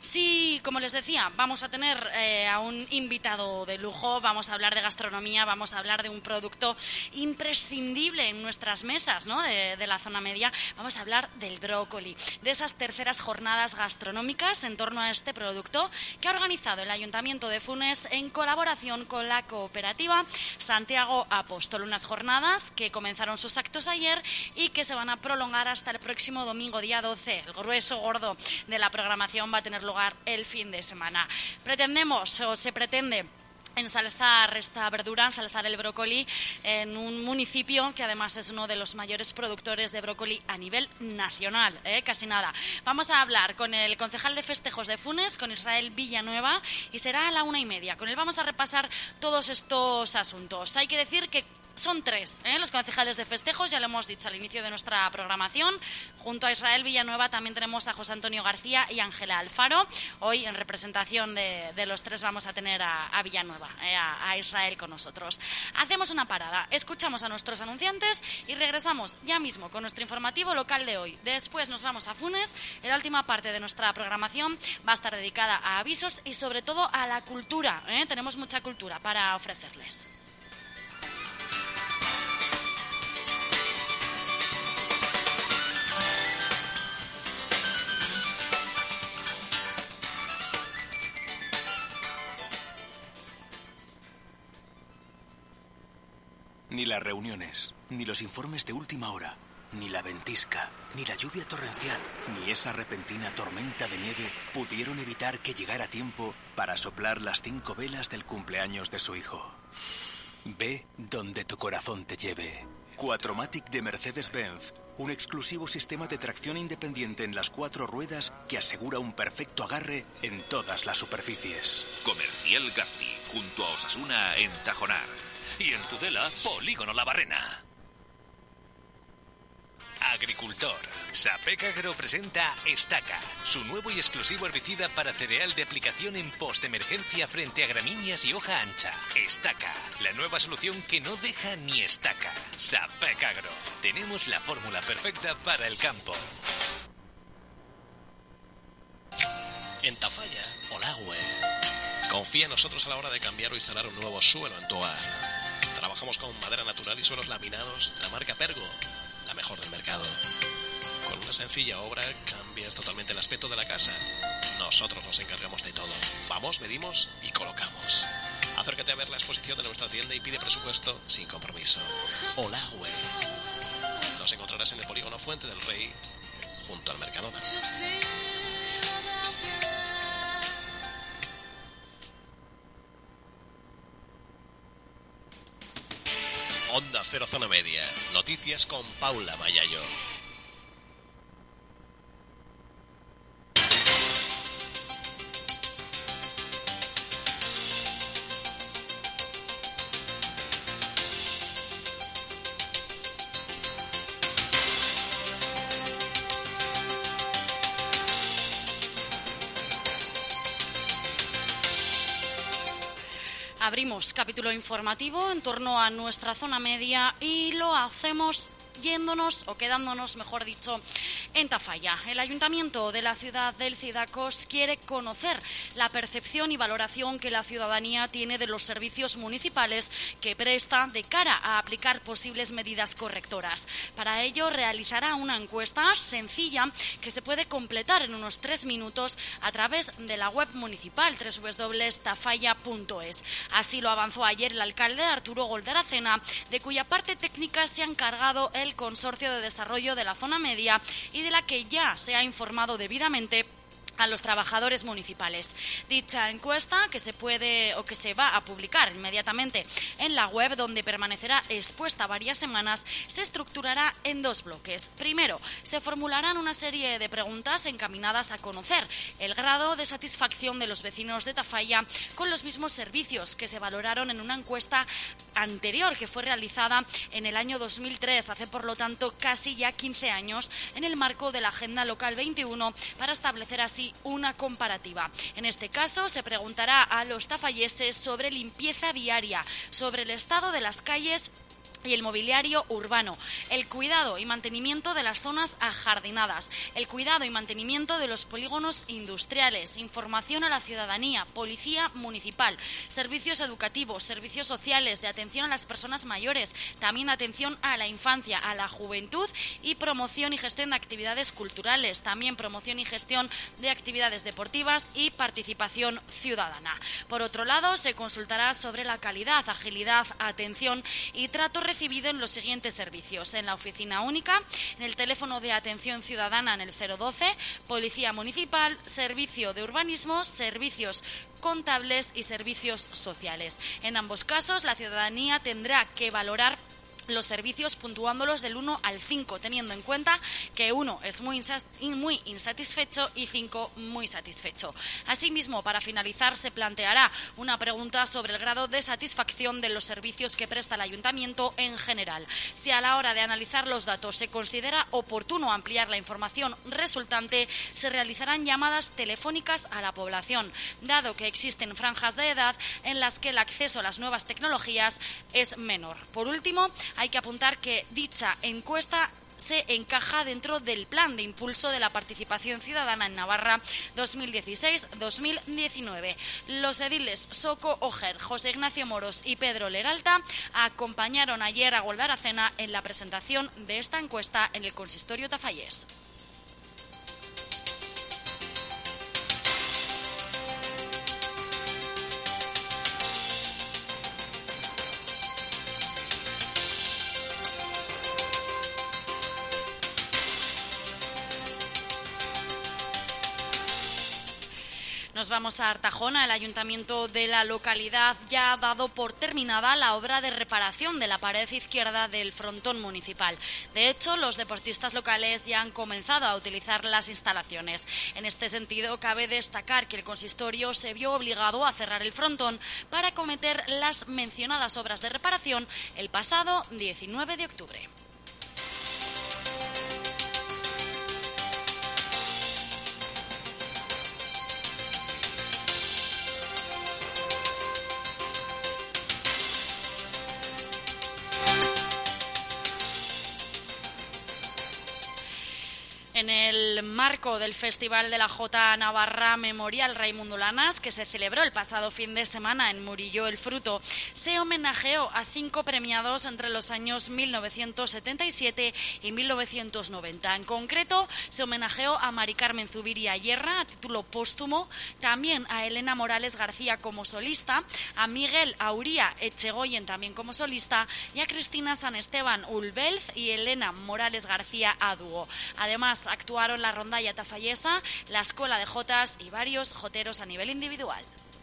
Sí, como les decía, vamos a tener eh, a un invitado de lujo, vamos a hablar de gastronomía, vamos a hablar de un producto imprescindible en nuestras mesas, ¿no? de, de la zona media. Vamos a hablar del brócoli, de esas terceras jornadas gastronómicas en torno a este producto que ha organizado el Ayuntamiento de Funes en colaboración con la cooperativa Santiago Apóstol. Unas jornadas que comenzaron sus actos ayer y que se van a prolongar hasta el próximo domingo, día doce. El grueso gordo de la programación va a tener lugar el fin de semana. Pretendemos o se pretende ensalzar esta verdura, ensalzar el brócoli en un municipio que además es uno de los mayores productores de brócoli a nivel nacional, ¿eh? Casi nada. Vamos a hablar con el concejal de festejos de Funes, con Israel Villanueva, y será a la una y media. Con él vamos a repasar todos estos asuntos. Hay que decir que son tres, ¿eh? los concejales de festejos, ya lo hemos dicho al inicio de nuestra programación. Junto a Israel Villanueva también tenemos a José Antonio García y Ángela Alfaro. Hoy, en representación de, de los tres, vamos a tener a, a Villanueva, eh, a, a Israel con nosotros. Hacemos una parada, escuchamos a nuestros anunciantes y regresamos ya mismo con nuestro informativo local de hoy. Después nos vamos a Funes. En la última parte de nuestra programación va a estar dedicada a avisos y sobre todo a la cultura, ¿eh? Tenemos mucha cultura para ofrecerles. Ni las reuniones, ni los informes de última hora, ni la ventisca, ni la lluvia torrencial, ni esa repentina tormenta de nieve pudieron evitar que llegara a tiempo para soplar las cinco velas del cumpleaños de su hijo. Ve donde tu corazón te lleve. Quattromatic de Mercedes-Benz, un exclusivo sistema de tracción independiente en las cuatro ruedas que asegura un perfecto agarre en todas las superficies. Comercial Gazpi, junto a Osasuna en Tajonar. Y en Tudela, Polígono La Barrena. Agricultor. Sapecagro presenta Estaca, su nuevo y exclusivo herbicida para cereal de aplicación en post-emergencia frente a gramíneas y hoja ancha. Estaca, la nueva solución que no deja ni estaca. Sapecagro. Tenemos la fórmula perfecta para el campo. En Tafalla, Olagüe. Confía en nosotros a la hora de cambiar o instalar un nuevo suelo en tu hogar. Trabajamos con madera natural y suelos laminados de la marca Pergo, la mejor del mercado. Con una sencilla obra cambias totalmente el aspecto de la casa. Nosotros nos encargamos de todo. Vamos, medimos y colocamos. Acércate a ver la exposición de nuestra tienda y pide presupuesto sin compromiso. Olagüe. Nos encontrarás en el polígono Fuente del Rey, junto al Mercadona. Onda Cero Zona Media. Noticias con Paula Mayayo. Abrimos capítulo informativo en torno a nuestra zona media y lo hacemos yéndonos o quedándonos, mejor dicho, en Tafalla. El Ayuntamiento de la ciudad del Cidacos quiere conocer la percepción y valoración que la ciudadanía tiene de los servicios municipales que presta de cara a aplicar posibles medidas correctoras. Para ello realizará una encuesta sencilla que se puede completar en unos tres minutos a través de la web municipal doble u doble u doble u punto tafalla punto es. Así lo avanzó ayer el alcalde Arturo Goldaracena, de cuya parte técnica se ha encargado el Consorcio de Desarrollo de la Zona Media y de la que ya se ha informado debidamente a los trabajadores municipales. Dicha encuesta, que se puede o que se va a publicar inmediatamente en la web, donde permanecerá expuesta varias semanas, se estructurará en dos bloques. Primero, se formularán una serie de preguntas encaminadas a conocer el grado de satisfacción de los vecinos de Tafalla con los mismos servicios que se valoraron en una encuesta anterior que fue realizada en el año dos mil tres, hace por lo tanto casi ya quince años, en el marco de la Agenda Local veintiuno, para establecer así una comparativa. En este caso se preguntará a los tafalleses sobre limpieza viaria, sobre el estado de las calles y el mobiliario urbano, el cuidado y mantenimiento de las zonas ajardinadas, el cuidado y mantenimiento de los polígonos industriales, información a la ciudadanía, policía municipal, servicios educativos, servicios sociales, de atención a las personas mayores, también atención a la infancia, a la juventud y promoción y gestión de actividades culturales, también promoción y gestión de actividades deportivas y participación ciudadana. Por otro lado, se consultará sobre la calidad, agilidad, atención y trato recibido en los siguientes servicios: en la oficina única, en el teléfono de atención ciudadana en el cero doce, policía municipal, servicio de urbanismo, servicios contables y servicios sociales. En ambos casos, la ciudadanía tendrá que valorar los servicios puntuándolos del uno al cinco, teniendo en cuenta que uno es muy, muy insatisfecho y cinco muy satisfecho. Asimismo, para finalizar, se planteará una pregunta sobre el grado de satisfacción de los servicios que presta el Ayuntamiento en general. Si a la hora de analizar los datos se considera oportuno ampliar la información resultante, se realizarán llamadas telefónicas a la población, dado que existen franjas de edad en las que el acceso a las nuevas tecnologías es menor. Por último, hay que apuntar que dicha encuesta se encaja dentro del Plan de Impulso de la Participación Ciudadana en Navarra dos mil dieciséis dos mil diecinueve. Los ediles Soco Ojer, José Ignacio Moros y Pedro Leralta acompañaron ayer a Goldaracena en la presentación de esta encuesta en el consistorio tafallés. Nos Nos vamos a Artajona. El ayuntamiento de la localidad ya ha dado por terminada la obra de reparación de la pared izquierda del frontón municipal. De hecho, los deportistas locales ya han comenzado a utilizar las instalaciones. En este sentido, cabe destacar que el consistorio se vio obligado a cerrar el frontón para acometer las mencionadas obras de reparación el pasado diecinueve de octubre. En el marco del Festival de la Jota Navarra Memorial Raimundo Lanas, que se celebró el pasado fin de semana en Murillo el Fruto, se homenajeó a cinco premiados entre los años mil novecientos setenta y siete y mil novecientos noventa. En concreto, se homenajeó a Mari Carmen Zubiria Yerra a título póstumo, también a Elena Morales García como solista, a Miguel Auría Echegoyen también como solista y a Cristina San Esteban Ulbelz y Elena Morales García a dúo. Además, actuaron la rondalla tafallesa, la escuela de jotas y varios joteros a nivel individual.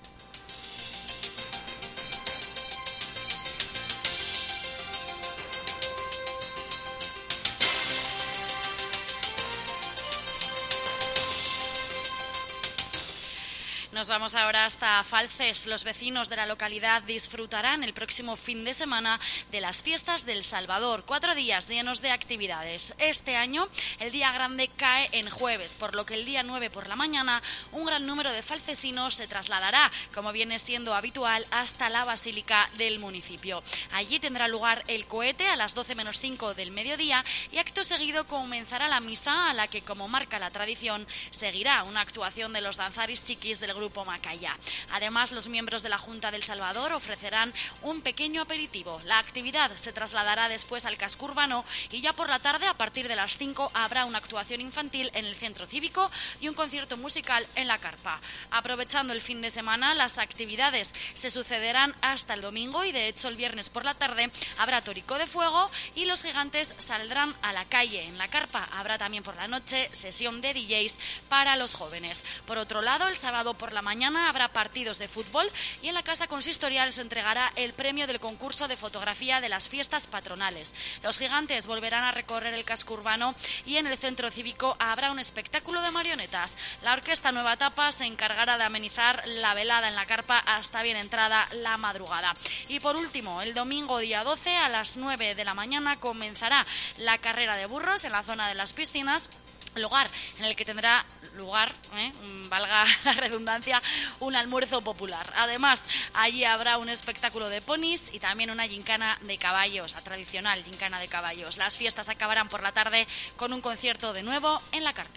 Nos vamos ahora hasta Falces. Los vecinos de la localidad disfrutarán el próximo fin de semana de las fiestas del Salvador. Cuatro días llenos de actividades. Este año el día grande cae en jueves, por lo que el día nueve por la mañana un gran número de falcesinos se trasladará, como viene siendo habitual, hasta la Basílica del municipio. Allí tendrá lugar el cohete a las doce menos cinco del mediodía y acto seguido comenzará la misa, a la que, como marca la tradición, seguirá una actuación de los danzaris chiquis del grupo Grupo Macaya. Además, los miembros de la Junta del Salvador ofrecerán un pequeño aperitivo. La actividad se trasladará después al casco urbano y ya por la tarde, a partir de las cinco, habrá una actuación infantil en el centro cívico y un concierto musical en la carpa. Aprovechando el fin de semana, las actividades se sucederán hasta el domingo y, de hecho, el viernes por la tarde habrá torico de fuego y los gigantes saldrán a la calle. En la carpa habrá también por la noche sesión de D Js para los jóvenes. Por otro lado, el sábado por la mañana habrá partidos de fútbol y en la Casa Consistorial se entregará el premio del concurso de fotografía de las fiestas patronales. Los gigantes volverán a recorrer el casco urbano y en el centro cívico habrá un espectáculo de marionetas. La orquesta Nueva Etapa se encargará de amenizar la velada en la carpa hasta bien entrada la madrugada. Y por último, el domingo día doce a las nueve de la mañana comenzará la carrera de burros en la zona de las piscinas, lugar en el que tendrá lugar, eh, valga la redundancia, un almuerzo popular. Además, allí habrá un espectáculo de ponis y también una gincana de caballos, la tradicional gincana de caballos. Las fiestas acabarán por la tarde con un concierto de nuevo en la carpa.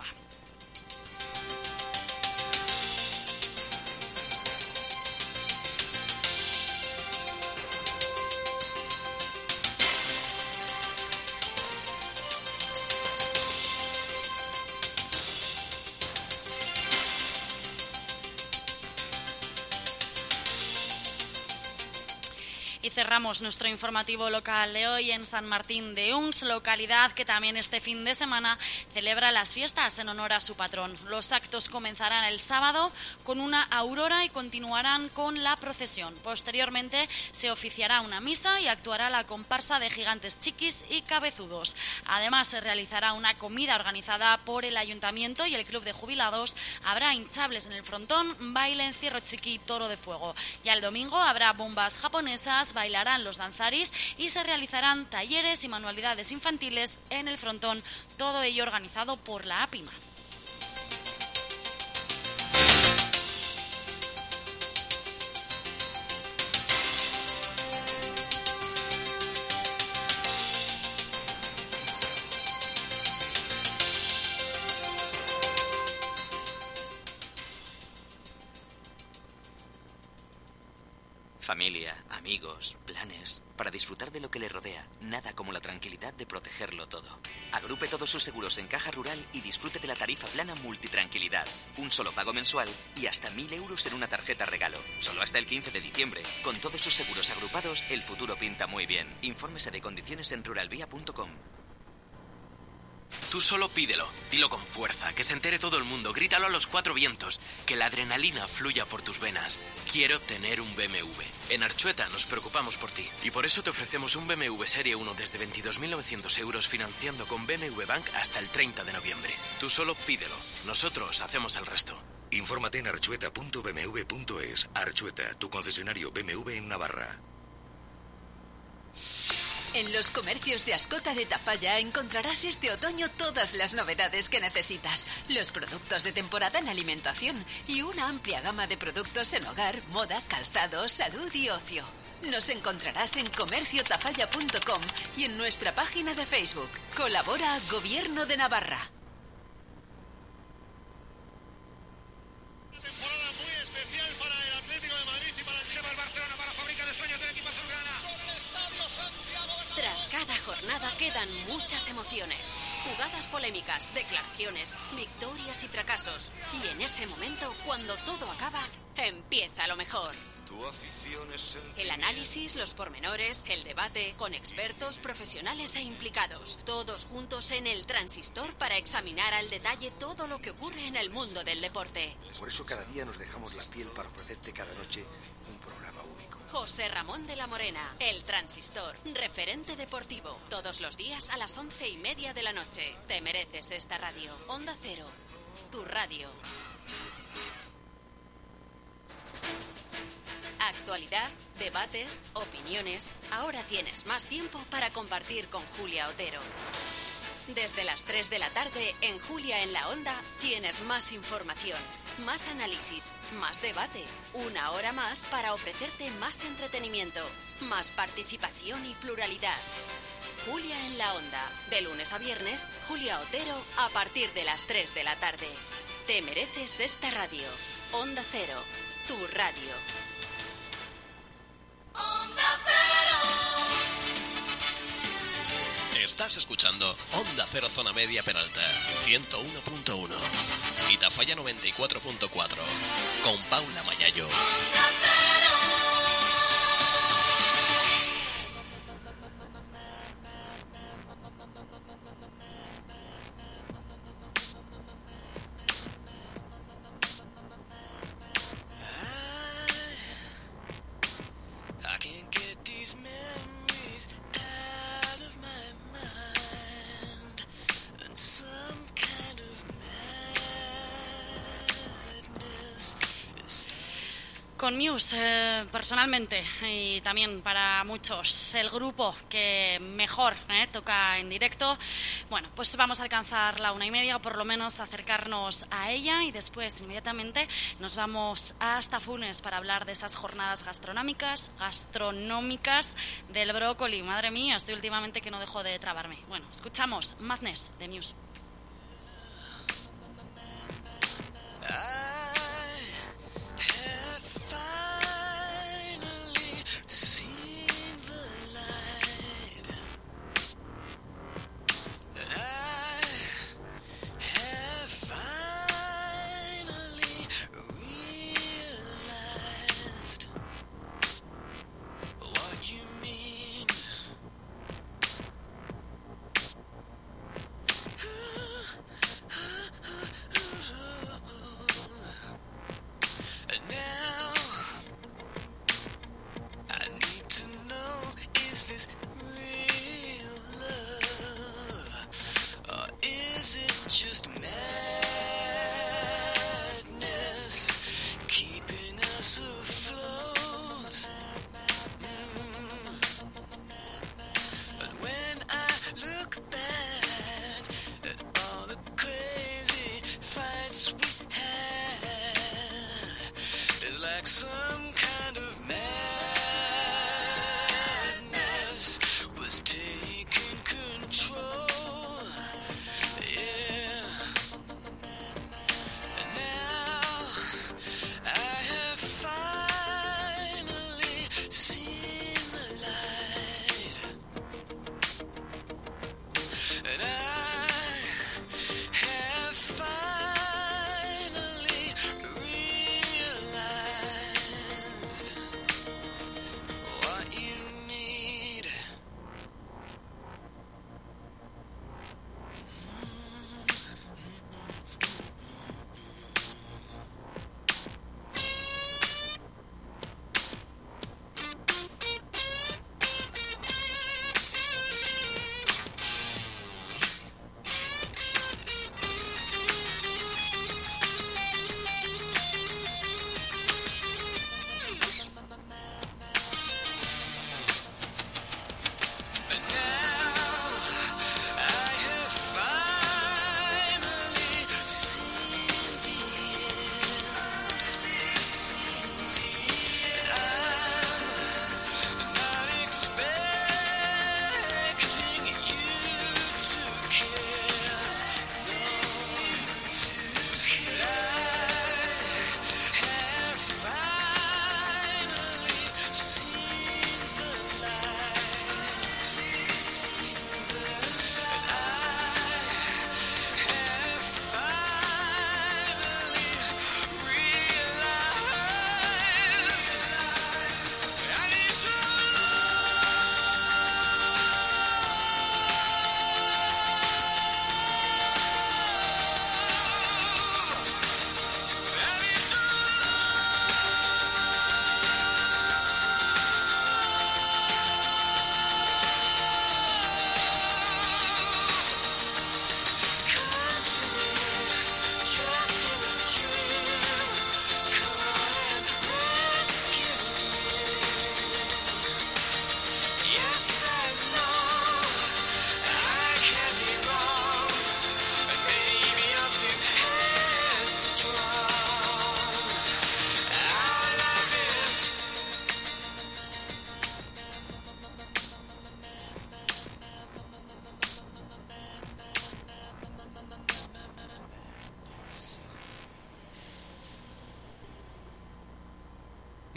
Y cerramos nuestro informativo local de hoy en San Martín de Uns, localidad que también este fin de semana celebra las fiestas en honor a su patrón. Los actos comenzarán el sábado con una aurora y continuarán con la procesión. Posteriormente se oficiará una misa y actuará la comparsa de gigantes chiquis y cabezudos. Además, se realizará una comida organizada por el Ayuntamiento y el Club de Jubilados. Habrá hinchables en el frontón, baile, encierro chiqui y toro de fuego. Ya el domingo habrá bombas japonesas, bailarán los danzaris y se realizarán talleres y manualidades infantiles en el frontón, todo ello organizado por la APIMA. Familia, amigos, planes. Para disfrutar de lo que le rodea, nada como la tranquilidad de protegerlo todo. Agrupe todos sus seguros en Caja Rural y disfrute de la tarifa plana Multitranquilidad. Un solo pago mensual y hasta mil euros en una tarjeta regalo. Solo hasta el quince de diciembre. Con todos sus seguros agrupados, el futuro pinta muy bien. Infórmese de condiciones en ruralvía punto com. Tú solo pídelo, dilo con fuerza, que se entere todo el mundo, grítalo a los cuatro vientos, que la adrenalina fluya por tus venas. Quiero tener un B M W. En Archueta nos preocupamos por ti y por eso te ofrecemos un B M W Serie uno desde veintidós mil novecientos euros financiando con B M W Bank hasta el treinta de noviembre. Tú solo pídelo, nosotros hacemos el resto. Infórmate en archueta punto b m w punto es. Archueta, tu concesionario B M W en Navarra. En los comercios de Ascota de Tafalla encontrarás este otoño todas las novedades que necesitas, los productos de temporada en alimentación y una amplia gama de productos en hogar, moda, calzado, salud y ocio. Nos encontrarás en comercio tafalla punto com y en nuestra página de Facebook. Colabora Gobierno de Navarra. Tras cada jornada quedan muchas emociones, jugadas polémicas, declaraciones, victorias y fracasos. Y en ese momento, cuando todo acaba, empieza lo mejor. El análisis, los pormenores, el debate, con expertos, profesionales e implicados. Todos juntos en el Transistor para examinar al detalle todo lo que ocurre en el mundo del deporte. Por eso cada día nos dejamos la piel para ofrecerte cada noche un programa único. José Ramón de la Morena, El Transistor, referente deportivo. Todos los días a las once y media de la noche. Te mereces esta radio. Onda Cero, tu radio. Actualidad, debates, opiniones. Ahora tienes más tiempo para compartir con Julia Otero. Desde las tres de la tarde, en Julia en la Onda, tienes más información, más análisis, más debate, una hora más para ofrecerte más entretenimiento, más participación y pluralidad. Julia en la Onda, de lunes a viernes, Julia Otero, a partir de las tres de la tarde. Te mereces esta radio. Onda Cero, tu radio. Onda Cero. Estás escuchando Onda Cero Zona Media Peralta, ciento uno punto uno. Y Tafalla noventa y cuatro punto cuatro. Con Paula Mayayo. Con Muse, eh, personalmente, y también para muchos, el grupo que mejor eh, toca en directo. Bueno, pues vamos a alcanzar la una y media, o por lo menos acercarnos a ella, y después inmediatamente nos vamos hasta Funes para hablar de esas jornadas gastronómicas, gastronómicas del brócoli. Madre mía, estoy últimamente que no dejo de trabarme. Bueno, escuchamos Madness de Muse. Ooh.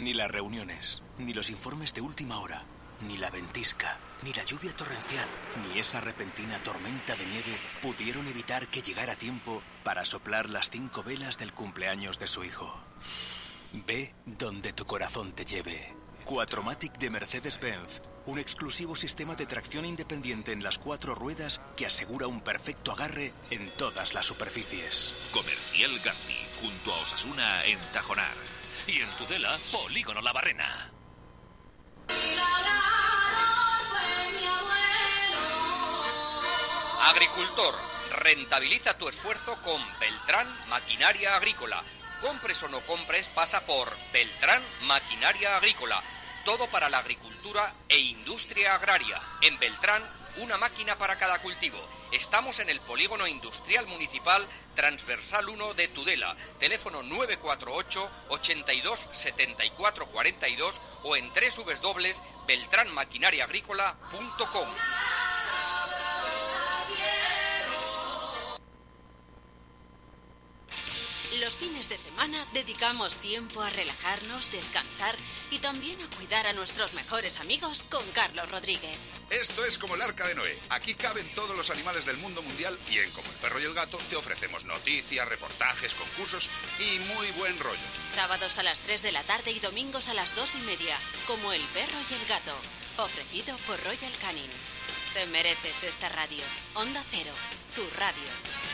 ni las reuniones, ni los informes de última hora, ni la ventisca, ni la lluvia torrencial, ni esa repentina tormenta de nieve pudieron evitar que llegara a tiempo para soplar las cinco velas del cumpleaños de su hijo. Ve donde tu corazón te lleve. Quattromatic de Mercedes-Benz, un exclusivo sistema de tracción independiente en las cuatro ruedas que asegura un perfecto agarre en todas las superficies. Comercial Gazpi, junto a Osasuna en Tajonar. Y en Tudela, Polígono La Barrena. Agricultor, rentabiliza tu esfuerzo con Beltrán Maquinaria Agrícola. Compres o no compres, pasa por Beltrán Maquinaria Agrícola. Todo para la agricultura e industria agraria. En Beltrán, una máquina para cada cultivo. Estamos en el Polígono Industrial Municipal Transversal uno de Tudela. Teléfono nueve cuatro ocho, ochenta y dos, setenta y cuatro cuarenta y dos o en doble u doble u doble u punto beltrán maquinaria agrícola punto com. Los fines de semana dedicamos tiempo a relajarnos, descansar y también a cuidar a nuestros mejores amigos con Carlos Rodríguez. Esto es como el Arca de Noé. Aquí caben todos los animales del mundo mundial y en Como el Perro y el Gato te ofrecemos noticias, reportajes, concursos y muy buen rollo. Sábados a las tres de la tarde y domingos a las dos y media. Como el Perro y el Gato. Ofrecido por Royal Canin. Te mereces esta radio. Onda Cero, tu radio.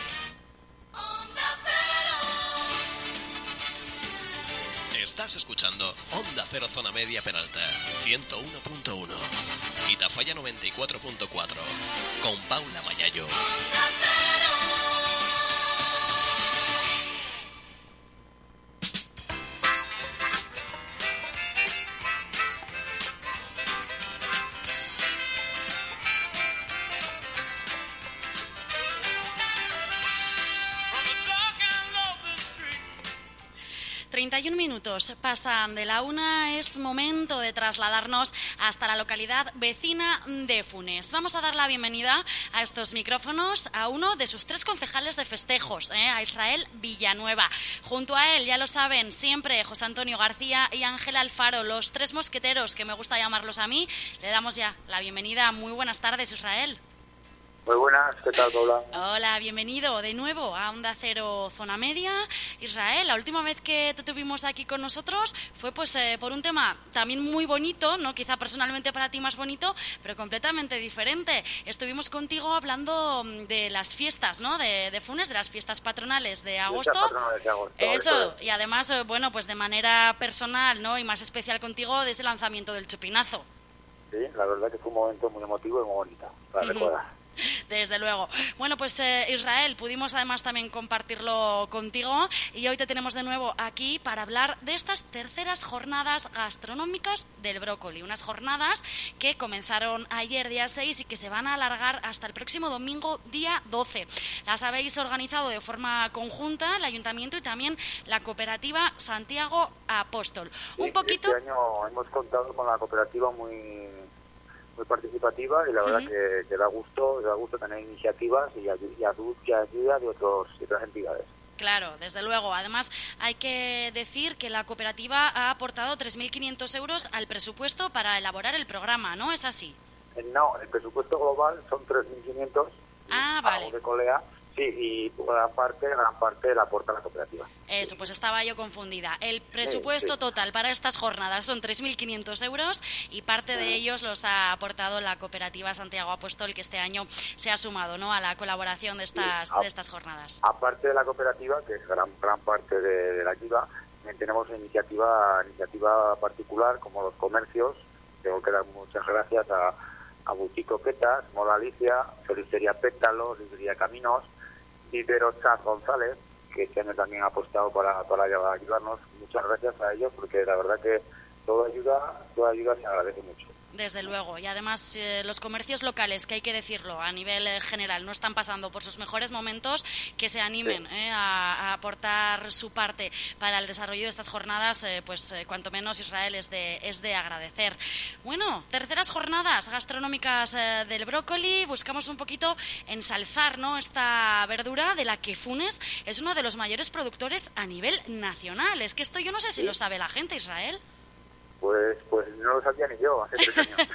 Estás escuchando Onda Cero Zona Media Peralta, ciento uno punto uno. Y Tafalla noventa y cuatro punto cuatro. Con Paula Mayayo. treinta y un minutos pasan de la una, es momento de trasladarnos hasta la localidad vecina de Funes. Vamos a dar la bienvenida a estos micrófonos a uno de sus tres concejales de festejos, ¿eh? a Israel Villanueva. Junto a él, ya lo saben, siempre José Antonio García y Ángel Alfaro, los tres mosqueteros, que me gusta llamarlos a mí. Le damos ya la bienvenida. Muy buenas tardes, Israel. Muy buenas, ¿qué tal, Paula? Hola, bienvenido de nuevo a Onda Cero Zona Media. Israel, la última vez que te tuvimos aquí con nosotros fue pues eh, por un tema también muy bonito, ¿no? Quizá personalmente para ti más bonito, pero completamente diferente. Estuvimos contigo hablando de las fiestas, ¿no? De, de Funes, de las fiestas patronales de agosto. Fiestas patronales de agosto. Eso, y además, eh, bueno, pues de manera personal, ¿no? Y más especial contigo, de ese lanzamiento del chupinazo. Sí, la verdad que fue un momento muy emotivo y muy bonito para Uh-huh. recordar. Desde luego. Bueno, pues eh, Israel, pudimos además también compartirlo contigo y hoy te tenemos de nuevo aquí para hablar de estas terceras jornadas gastronómicas del brócoli. Unas jornadas que comenzaron ayer día seis y que se van a alargar hasta el próximo domingo día doce. Las habéis organizado de forma conjunta el Ayuntamiento y también la cooperativa Santiago Apóstol. Sí, Un poquito... Este año hemos contado con la cooperativa muy... muy participativa y la verdad Uh-huh. que, que da gusto da gusto tener iniciativas y, ayu- y ayu- y ayuda de, otros, de otras entidades. Claro, desde luego. Además, hay que decir que la cooperativa ha aportado tres mil quinientos euros al presupuesto para elaborar el programa, ¿no? ¿Es así? Eh, No, el presupuesto global son tres mil quinientos Ah, algo vale. de colea, sí, y gran parte, gran parte la aporta la cooperativa. Eso, pues estaba yo confundida. El presupuesto sí. total para estas jornadas son tres mil quinientos euros y parte de ellos los ha aportado la cooperativa Santiago Apóstol, que este año se ha sumado, ¿no?, a la colaboración de estas, Sí, a- de estas jornadas. Aparte de la cooperativa, que es gran, gran parte de, de la ayuda, también tenemos iniciativa iniciativa particular como los comercios. Tengo que dar muchas gracias a, a Boutique Coquetas, Moda Alicia, Floristería Pétalo, Librería Caminos, Vivero Chas González, que este año también ha apostado para, para ayudarnos. Muchas gracias a ellos, porque la verdad que toda ayuda, toda ayuda se agradece mucho. Desde luego, y además eh, los comercios locales, que hay que decirlo, a nivel eh, general, no están pasando por sus mejores momentos, que se animen eh, a, a aportar su parte para el desarrollo de estas jornadas, eh, pues eh, cuanto menos Israel es de, es de agradecer. Bueno, terceras jornadas gastronómicas eh, del brócoli, buscamos un poquito ensalzar, ¿no?, esta verdura de la que Funes es uno de los mayores productores a nivel nacional. Es que esto yo no sé si lo sabe la gente, Israel. Pues pues no lo sabía ni yo hace tres años.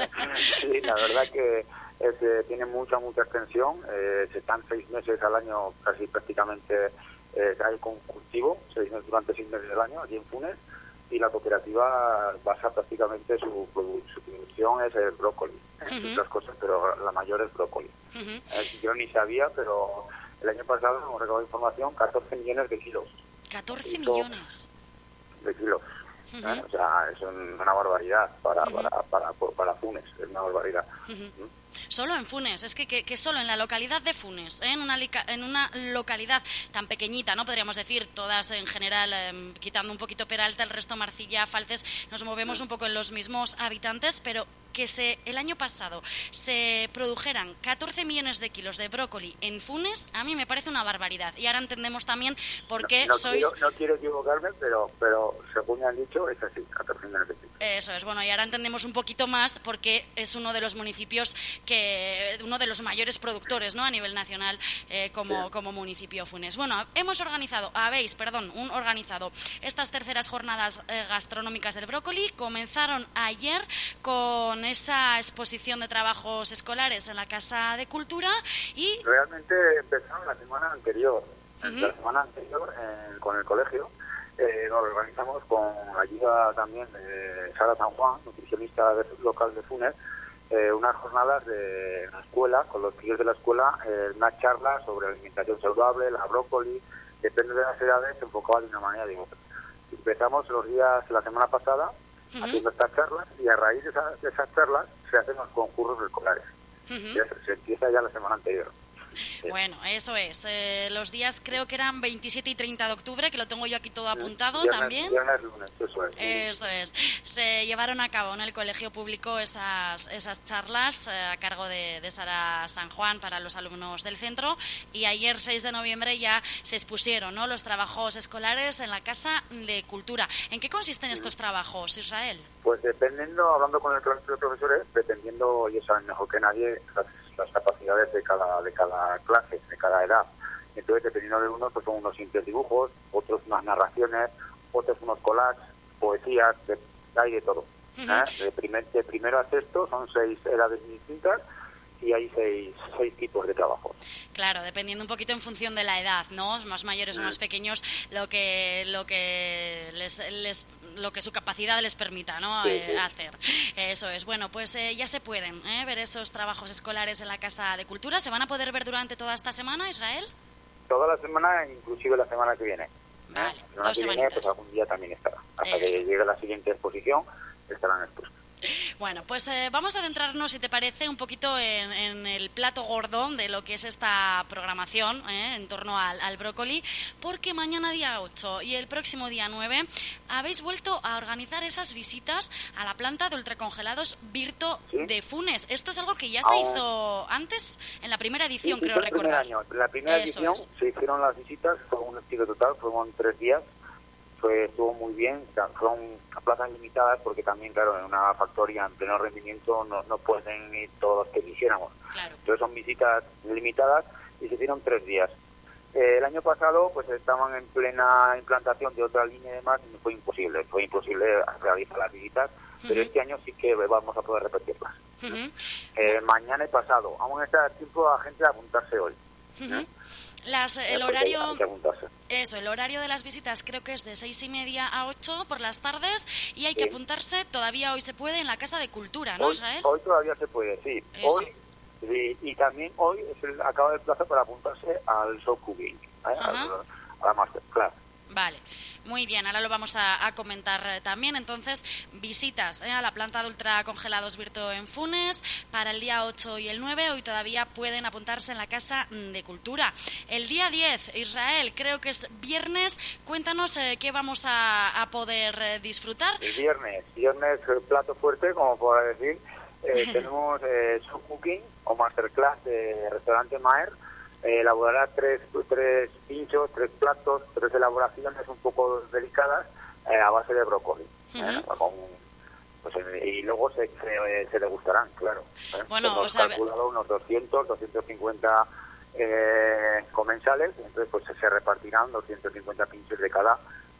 Sí, la verdad que es, eh, tiene mucha, mucha extensión. Eh, se están seis meses al año, casi prácticamente eh, hay con cultivo, seis meses, durante seis meses del año, aquí en Funes. Y la cooperativa basa prácticamente su, produ su producción es el brócoli, uh-huh. otras cosas, pero la mayor es brócoli. Uh-huh. eh, yo ni sabía, pero el año pasado hemos recabado información, catorce millones de kilos. catorce millones de kilos. Uh-huh. ¿eh? O sea, es una barbaridad para, uh-huh. para, para, para, para Funes, es una barbaridad. Uh-huh. ¿Mm? Solo en Funes, es que, que, que solo en la localidad de Funes, ¿eh? en, una en una localidad tan pequeñita, no podríamos decir, todas en general, eh, quitando un poquito Peralta, el resto Marcilla, Falces, nos movemos un poco en los mismos habitantes, pero que se el año pasado se produjeran catorce millones de kilos de brócoli en Funes, a mí me parece una barbaridad. Y ahora entendemos también por qué no, no sois... Quiero, no quiero equivocarme, pero, pero según me han dicho, es así, catorce millones de kilos. Eso es, bueno, y ahora entendemos un poquito más porque es uno de los municipios que, uno de los mayores productores, ¿no?, a nivel nacional, eh, como, sí. como municipio Funes. Bueno, hemos organizado, habéis, perdón, un organizado estas terceras jornadas eh, gastronómicas del brócoli. Comenzaron ayer con esa exposición de trabajos escolares en la Casa de Cultura y... Realmente empezaron la semana anterior, uh-huh. la semana anterior eh, con el colegio. Eh, nos organizamos con ayuda también de Sara San Juan, nutricionista de, local de Funes, eh, unas jornadas de en la escuela, con los críos de la escuela, eh, una charla sobre alimentación saludable, la brócoli, depende de las edades, se enfocaba de una manera de otra. Empezamos los días, la semana pasada, uh-huh. haciendo estas charlas, y a raíz de, esa, de esas charlas se hacen los concursos escolares. Uh-huh. Ya se, se empieza ya la semana anterior. Bueno, eso es. Eh, los días creo que eran veintisiete y treinta de octubre, que lo tengo yo aquí todo apuntado viernes, también. Viernes, lunes, eso es. Eso es. Se llevaron a cabo en el colegio público esas esas charlas eh, a cargo de, de Sara San Juan para los alumnos del centro, y ayer, seis de noviembre, ya se expusieron, ¿no?, los trabajos escolares en la Casa de Cultura. ¿En qué consisten estos trabajos, Israel? Pues dependiendo, hablando con el resto de profesores, dependiendo, ellos saben mejor que nadie, las, las capacidades de cada de cada clase, de cada edad. Entonces, dependiendo de unos, pues son unos simples dibujos, otros unas narraciones, otros unos collages, poesías, de, hay de todo. Uh-huh. ¿eh? De, primer, de primero a sexto son seis edades distintas y hay seis, seis tipos de trabajo. Claro, dependiendo un poquito en función de la edad, ¿no? Más mayores o más pequeños, lo que lo que les, les lo que su capacidad les permita, ¿no? Sí, eh, sí. hacer. Eso es. Bueno, pues eh, ya se pueden ¿eh? ver esos trabajos escolares en la Casa de Cultura. ¿Se van a poder ver durante toda esta semana, Israel? Toda la semana, inclusive la semana que viene. Vale, ¿eh? La semana dos que viene, pues algún día también estará. Hasta Eso. que llegue la siguiente exposición, estarán expuestos. Bueno, pues eh, vamos a adentrarnos, si te parece, un poquito en, en el plato gordo de lo que es esta programación ¿eh? en torno al, al brócoli, porque mañana día ocho y el próximo día nueve habéis vuelto a organizar esas visitas a la planta de ultracongelados Virto ¿Sí? de Funes. Esto es algo que ya se Aún... hizo antes, en la primera edición, sí, sí, creo fue el recordar. primer año. En la primera Eso edición es. se hicieron las visitas, fue un estilo total, fueron tres días. Fue, estuvo muy bien, son plazas limitadas porque también, claro, en una factoría en pleno rendimiento no, no pueden ir todos los que quisiéramos. Claro. Entonces son visitas limitadas y se hicieron tres días. Eh, el año pasado pues estaban en plena implantación de otra línea y demás y fue imposible, fue imposible realizar las visitas, uh-huh. pero este año sí que vamos a poder repetirlas. Uh-huh. Eh, mañana y pasado, aún está tiempo a la gente de apuntarse hoy. Uh-huh. ¿eh? Las, el Eh, horario hay que apuntarse. eso, el horario de las visitas creo que es de seis y media a ocho por las tardes y hay que Sí. apuntarse, todavía hoy se puede, en la Casa de Cultura, ¿no, Hoy, Israel? hoy todavía se puede, sí. Eso. Hoy y, y también hoy es el, acaba el plazo para apuntarse al show cooking, ¿eh? Ajá. al, a la masterclass. Vale, muy bien, ahora lo vamos a, a comentar eh, también. Entonces, visitas ¿eh? a la planta de ultracongelados Virto en Funes para el día ocho y el nueve. Hoy todavía pueden apuntarse en la Casa de Cultura. El día diez, Israel, creo que es viernes. Cuéntanos eh, qué vamos a, a poder eh, disfrutar. El viernes, viernes eh, plato fuerte, como puedo decir, eh, tenemos eh, show cooking o masterclass de restaurante Maer. Eh, elaborará tres, tres pinchos, tres platos, tres elaboraciones un poco delicadas eh, a base de brócoli. Uh-huh. ¿eh? Con, pues, y luego se, se, se degustarán, claro. ¿eh? Bueno, Hemos o sea, calculado unos doscientos, doscientos cincuenta eh, comensales, entonces pues se repartirán doscientos cincuenta pinchos de cada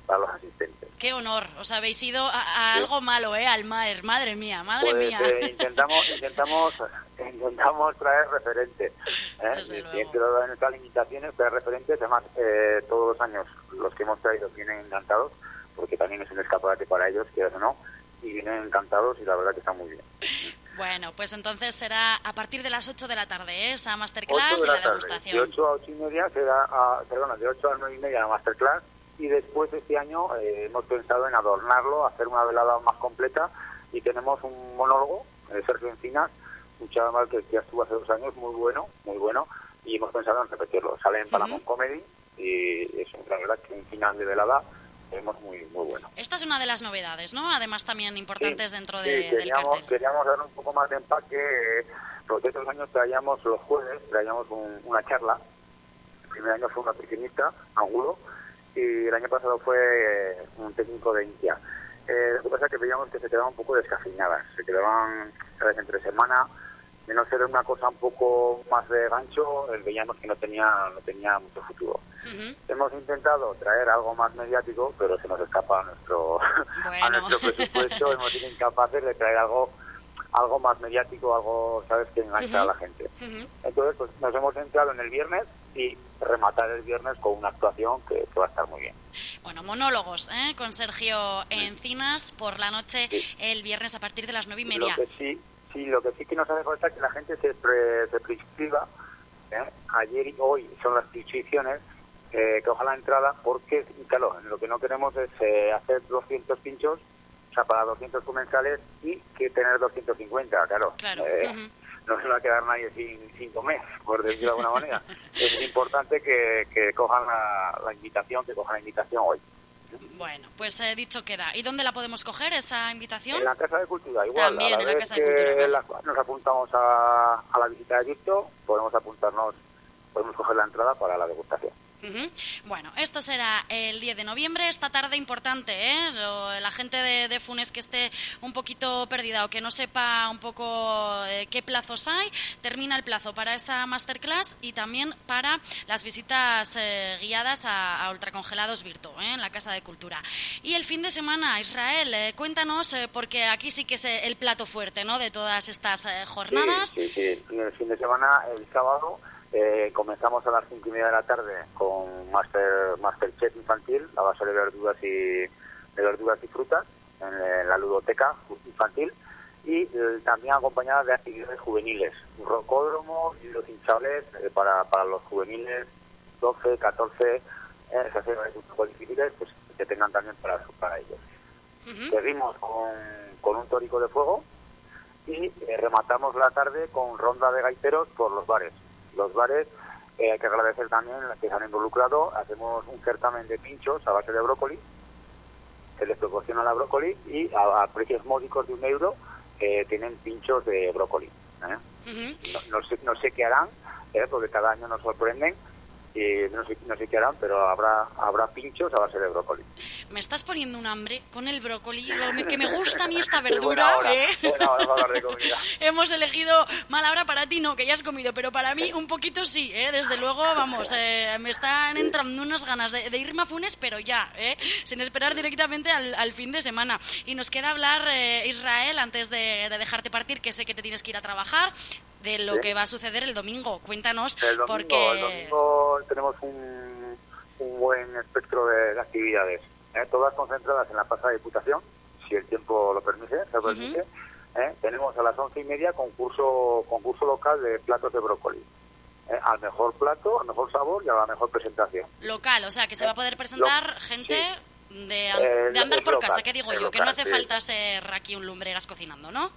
para los asistentes. Qué honor, os habéis ido a, a Sí. algo malo, ¿eh? Al Maer, madre mía, madre Pues, mía. eh, intentamos, intentamos, intentamos traer referentes, ¿eh? Dentro de nuestras limitaciones, traer referentes. Además, eh, todos los años los que hemos traído vienen encantados, porque también es un escaparate para ellos, quieras o no, y vienen encantados y la verdad que está muy bien. Bueno, pues entonces será a partir de las ocho de la tarde, ¿eh? Esa masterclass ocho de y la, la tarde, degustación. de ocho a ocho y media será, a, perdona, de ocho a nueve y media la masterclass, y después este año eh, hemos pensado en adornarlo, hacer una velada más completa, y tenemos un monólogo, eh, Sergio Encinas, un chaval que ya estuvo hace dos años, muy bueno, muy bueno, y hemos pensado en repetirlo. Sale en Paramount Comedy, y es la verdad que un final de velada tenemos muy muy bueno. Esta es una de las novedades, ¿no? Además también importantes dentro de, Sí, del queríamos, cartel. queríamos dar un poco más de empaque, eh, porque estos años traíamos los jueves, traíamos un- una charla. El primer año fue una pequeñita, Angulo, y el año pasado fue eh, un técnico de India. Eh, lo que pasa es que veíamos que se quedaban un poco descafeinadas, se quedaban, ¿sabes?, entre semana, de no ser una cosa un poco más de gancho, eh, veíamos que no tenía no tenía mucho futuro. Hemos intentado traer algo más mediático, pero se nos escapa a nuestro, Bueno. a nuestro presupuesto. Hemos sido incapaces de traer algo algo más mediático, algo, ¿sabes?, que engancha a la gente. Entonces, pues nos hemos centrado en el viernes y rematar el viernes con una actuación que, que va a estar muy bien. Bueno, monólogos, ¿eh? Con Sergio Encinas por la noche el viernes a partir de las nueve y media. Lo que sí, sí, lo que sí que nos hace falta es que la gente se, pre, se prescriba. ¿eh? Ayer y hoy son las inscripciones, eh, que coja la entrada, porque, claro, lo que no queremos es eh, hacer doscientos pinchos, o sea, para doscientos comensales, y que tener doscientos cincuenta, claro. Claro. Eh, Ujú. No se va a quedar nadie sin, sin comer, por decirlo de alguna manera. Es importante que, que cojan la, la invitación, que cojan la invitación hoy. Bueno, pues eh, dicho queda. ¿Y dónde la podemos coger, esa invitación? En la Casa de Cultura, igual. También a la en la vez Casa de que Cultura, vale. la- nos apuntamos a, a la visita de Egipto, podemos apuntarnos, podemos coger la entrada para la degustación. Ujú. Bueno, esto será el diez de noviembre, esta tarde importante, ¿eh? Lo- la gente de, de Funes que esté un poquito perdida o que no sepa un poco eh, qué plazos hay, termina el plazo para esa masterclass y también para las visitas eh, guiadas a, a ultracongelados Virto, ¿eh? En la Casa de Cultura. Y el fin de semana, Israel, eh, cuéntanos, eh, porque aquí sí que es eh, el plato fuerte, ¿no?, de todas estas eh, jornadas. Sí, sí, sí. El fin de semana, el sábado, eh, comenzamos a las cinco y media de la tarde con Master Masterchef infantil, a base de verduras y de verduras y frutas en, en la ludoteca infantil, y eh, también acompañada de actividades juveniles, un rocódromo y los hinchables eh, para, para los juveniles doce, catorce, eh, esas edades un poco difíciles, pues que tengan también para, para ellos. Seguimos con, con un tórico de fuego y eh, rematamos la tarde con ronda de gaiteros por los bares. Los bares, eh, hay que agradecer también a los que se han involucrado. Hacemos un certamen de pinchos a base de brócoli, se les proporciona la brócoli y a, a precios módicos de un euro eh, tienen pinchos de brócoli. ¿eh? No, no sé, no sé qué harán, eh, porque cada año nos sorprenden. Y no sé, no sé qué harán, pero habrá habrá pinchos a base de brócoli. Me estás poniendo un hambre con el brócoli, lo que me gusta a mí esta Buena verdura, hora, ¿eh? buena hora para hablar de comida. Hemos elegido mala hora para ti, no, que ya has comido, pero para mí un poquito sí, ¿eh? Desde luego, vamos, eh, me están entrando unas ganas de, de irme a Funes, pero ya, ¿eh? Sin esperar directamente al, al fin de semana. Y nos queda hablar, eh, Israel, antes de, de dejarte partir, que sé que te tienes que ir a trabajar, de lo Sí. que va a suceder el domingo. Cuéntanos, El domingo, porque... el domingo tenemos un, un buen espectro de, de actividades, ¿eh? Todas concentradas en la Plaza de Diputación, si el tiempo lo permite, se lo permite. ¿eh? Tenemos a las once y media concurso concurso local de platos de brócoli, ¿eh? Al mejor plato, al mejor sabor y a la mejor presentación. Local, o sea, que se va a poder presentar gente de, an- Eh, de andar es por local, casa, ¿qué digo es yo? Que no local, hace sí. falta ser aquí un lumbreras cocinando, ¿no?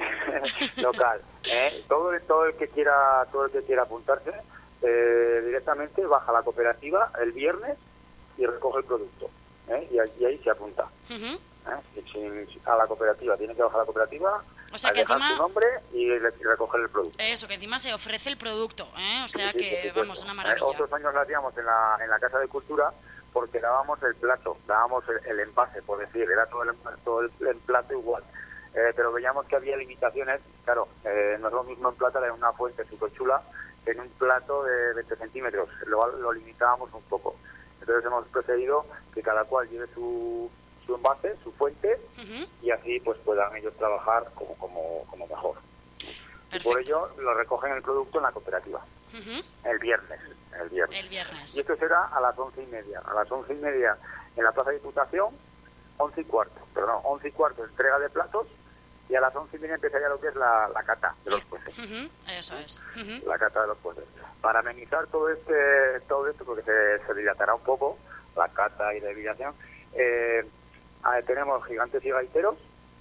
Local, ¿eh? todo el, todo el que quiera todo el que quiera apuntarse eh, directamente baja a la cooperativa el viernes y recoge el producto, ¿eh? y, ahí- y ahí se apunta. Ujú. ¿eh? Y si- a la cooperativa tiene que bajar a la cooperativa, O sea, a que dejar encima- su nombre y, re- y recoger el producto. Eso, que encima se ofrece el producto, ¿eh? O sea Sí, sí, por que, supuesto. vamos, una Eh, maravilla. Otros años lo hacíamos en la, en la Casa de Cultura porque dábamos el plato, dábamos el, el envase, por decir, era todo el, todo el, el plato igual. Eh, pero veíamos que había limitaciones, claro, eh, no es lo mismo en plata en una fuente súper chula que en un plato de veinte centímetros, lo, lo limitábamos un poco. Entonces hemos preferido que cada cual lleve su, su envase, su fuente, uh-huh. y así pues puedan ellos trabajar como, como, como mejor. Y por ello lo recogen el producto en la cooperativa, uh-huh. el viernes. El viernes. El viernes. Y esto será a las once y media. A las once y media en la Plaza de Diputación, once y cuarto, perdón, once y cuarto entrega de platos, y a las once y media empezaría lo que es la, la cata de los jueces. Uh-huh. Eso es. Uh-huh. La cata de los jueces. Para amenizar todo este todo esto, porque se, se dilatará un poco, la cata y la hidratación, eh, eh, tenemos gigantes y gaiteros,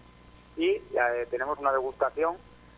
y eh, tenemos una degustación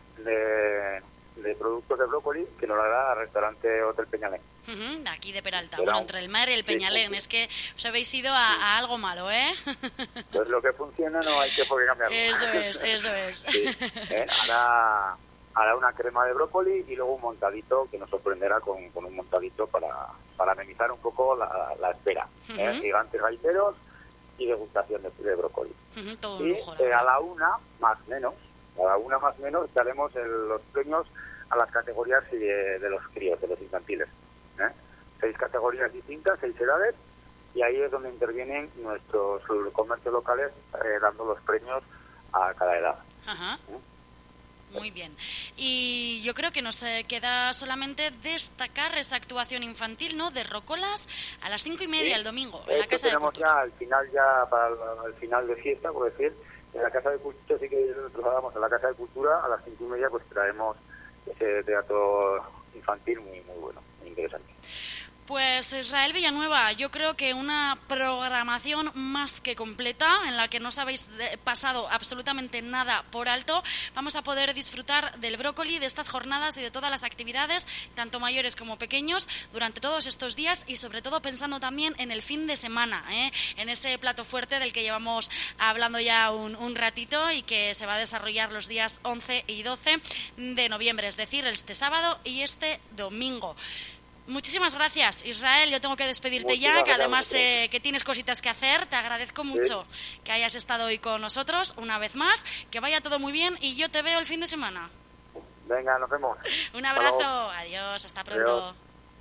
de, de productos de brócoli que nos la hará el restaurante Hotel Peñalén. Uh-huh, de aquí de Peralta, Pero, bueno, entre el mar y el Peñalén, sí, sí, sí. Es que os habéis ido a, a algo malo, ¿eh? Pues lo que funciona no hay que por qué cambiarlo. Eso es, eso es. Sí, ¿eh? hará, hará una crema de brócoli y luego un montadito que nos sorprenderá con, con un montadito para, para amenizar un poco la, la espera. Uh-huh. ¿eh? Gigantes gaiteros y degustación de, de brócoli. Uh-huh, todo un y lujo, eh, a la una, más o menos, a la una más o menos, daremos el, los premios a las categorías de, de los críos, de los infantiles. ¿eh? Seis categorías distintas, seis edades, y ahí es donde intervienen nuestros comercios locales eh, dando los premios a cada edad. Ajá. ¿Eh? Muy bien. Y yo creo que nos eh, queda solamente destacar esa actuación infantil, ¿no?, de Rocolas a las cinco y media, sí, el domingo, en la Casa de Cultura. Tenemos ya al final, ya para el, el final de fiesta, por decir, en la Casa de Cultura, sí que nos trasladamos a la Casa de Cultura, a las cinco y media pues traemos ese teatro infantil muy muy bueno, muy interesante. Pues Israel Villanueva, yo creo que una programación más que completa, en la que no os habéis pasado absolutamente nada por alto. Vamos a poder disfrutar del brócoli, de estas jornadas y de todas las actividades, tanto mayores como pequeños, durante todos estos días, y sobre todo pensando también en el fin de semana, ¿eh? en ese plato fuerte del que llevamos hablando ya un, un ratito y que se va a desarrollar los días once y doce de noviembre, es decir, este sábado y este domingo. Muchísimas gracias, Israel. Yo tengo que despedirte ya, que además eh, que tienes cositas que hacer. Te agradezco mucho sí. que hayas estado hoy con nosotros una vez más. Que vaya todo muy bien y yo te veo el fin de semana. Venga, nos vemos. Un abrazo. Hello. Adiós, hasta pronto. Adiós.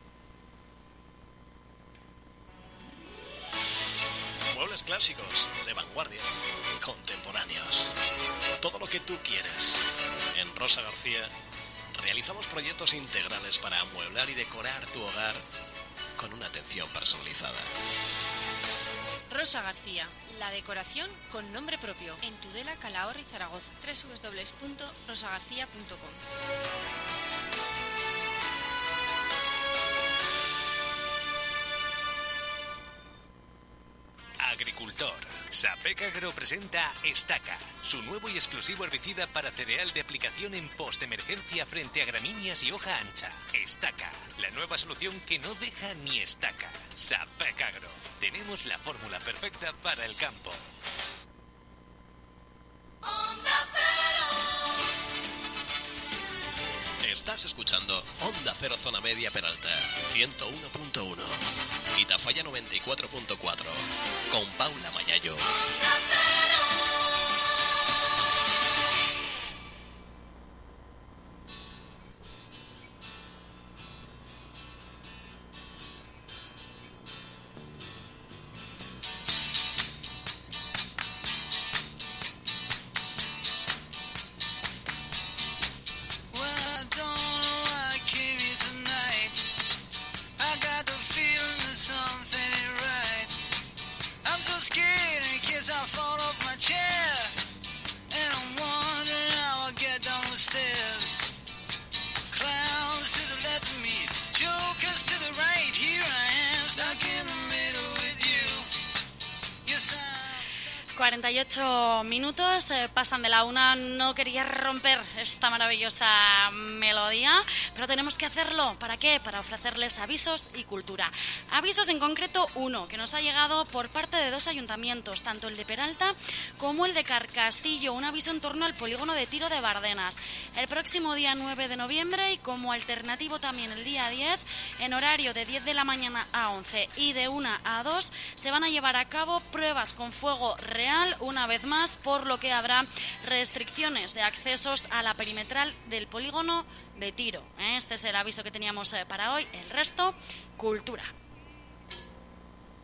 Muebles clásicos, de vanguardia, contemporáneos. Todo lo que tú quieres. En Rosa García realizamos proyectos integrales para amueblar y decorar tu hogar con una atención personalizada. Rosa García, la decoración con nombre propio. En Tudela, Calahorra y Zaragoza. doble u doble u doble u punto rosa garcía punto com. Agricultor. Sapec Agro presenta Estaca, su nuevo y exclusivo herbicida para cereal de aplicación en post-emergencia frente a gramíneas y hoja ancha. Estaca, la nueva solución que no deja ni estaca. Sapec Agro. Tenemos la fórmula perfecta para el campo. Estás escuchando Onda Cero Zona Media Peralta, ciento uno punto uno. Y Tafalla noventa y cuatro punto cuatro, con Paula Mayayo. cuarenta y ocho minutos eh, pasan de la una. No quería romper esta maravillosa melodía, pero tenemos que hacerlo. ¿Para qué? Para ofrecerles avisos y cultura. Avisos en concreto uno, que nos ha llegado por parte de dos ayuntamientos, tanto el de Peralta como el de Carcastillo. Un aviso en torno al polígono de tiro de Bardenas. El próximo día nueve de noviembre y como alternativo también el día diez, en horario de diez de la mañana a once y de una a dos, se van a llevar a cabo pruebas con fuego real, una vez más, por lo que habrá restricciones de accesos a la perimetral del polígono de tiro. Este es el aviso que teníamos para hoy. El resto, cultura.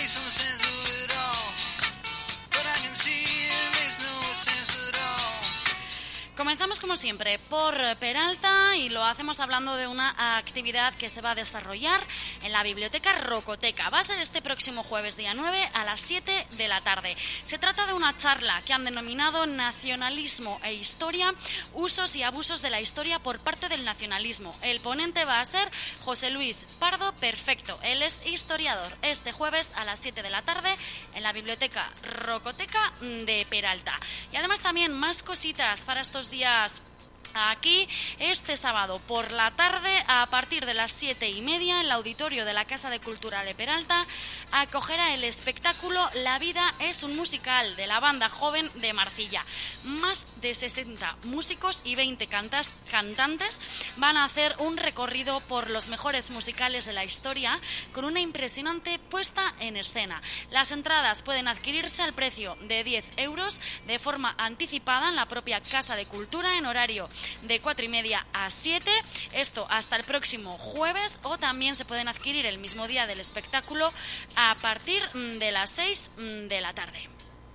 make some sense of it all, but I can see it makes no sense at all. Comenzamos como siempre por Peralta y lo hacemos hablando de una actividad que se va a desarrollar en la Biblioteca Rocoteca. Va a ser este próximo jueves día nueve a las siete de la tarde. Se trata de una charla que han denominado Nacionalismo e Historia, usos y abusos de la historia por parte del nacionalismo. El ponente va a ser José Luis Pardo Perfecto. Él es historiador. Este jueves a las siete de la tarde en la Biblioteca Rocoteca de Peralta. Y además también más cositas para estos días. Aquí, este sábado por la tarde, a partir de las siete y media, en el auditorio de la Casa de Cultura de Peralta, acogerá el espectáculo La vida es un musical, de la banda joven de Marcilla. Más de sesenta músicos y veinte cantas, cantantes van a hacer un recorrido por los mejores musicales de la historia, con una impresionante puesta en escena. Las entradas pueden adquirirse al precio de diez euros de forma anticipada en la propia Casa de Cultura, en horario de cuatro y media a siete, esto hasta el próximo jueves, o también se pueden adquirir el mismo día del espectáculo a partir de las seis de la tarde.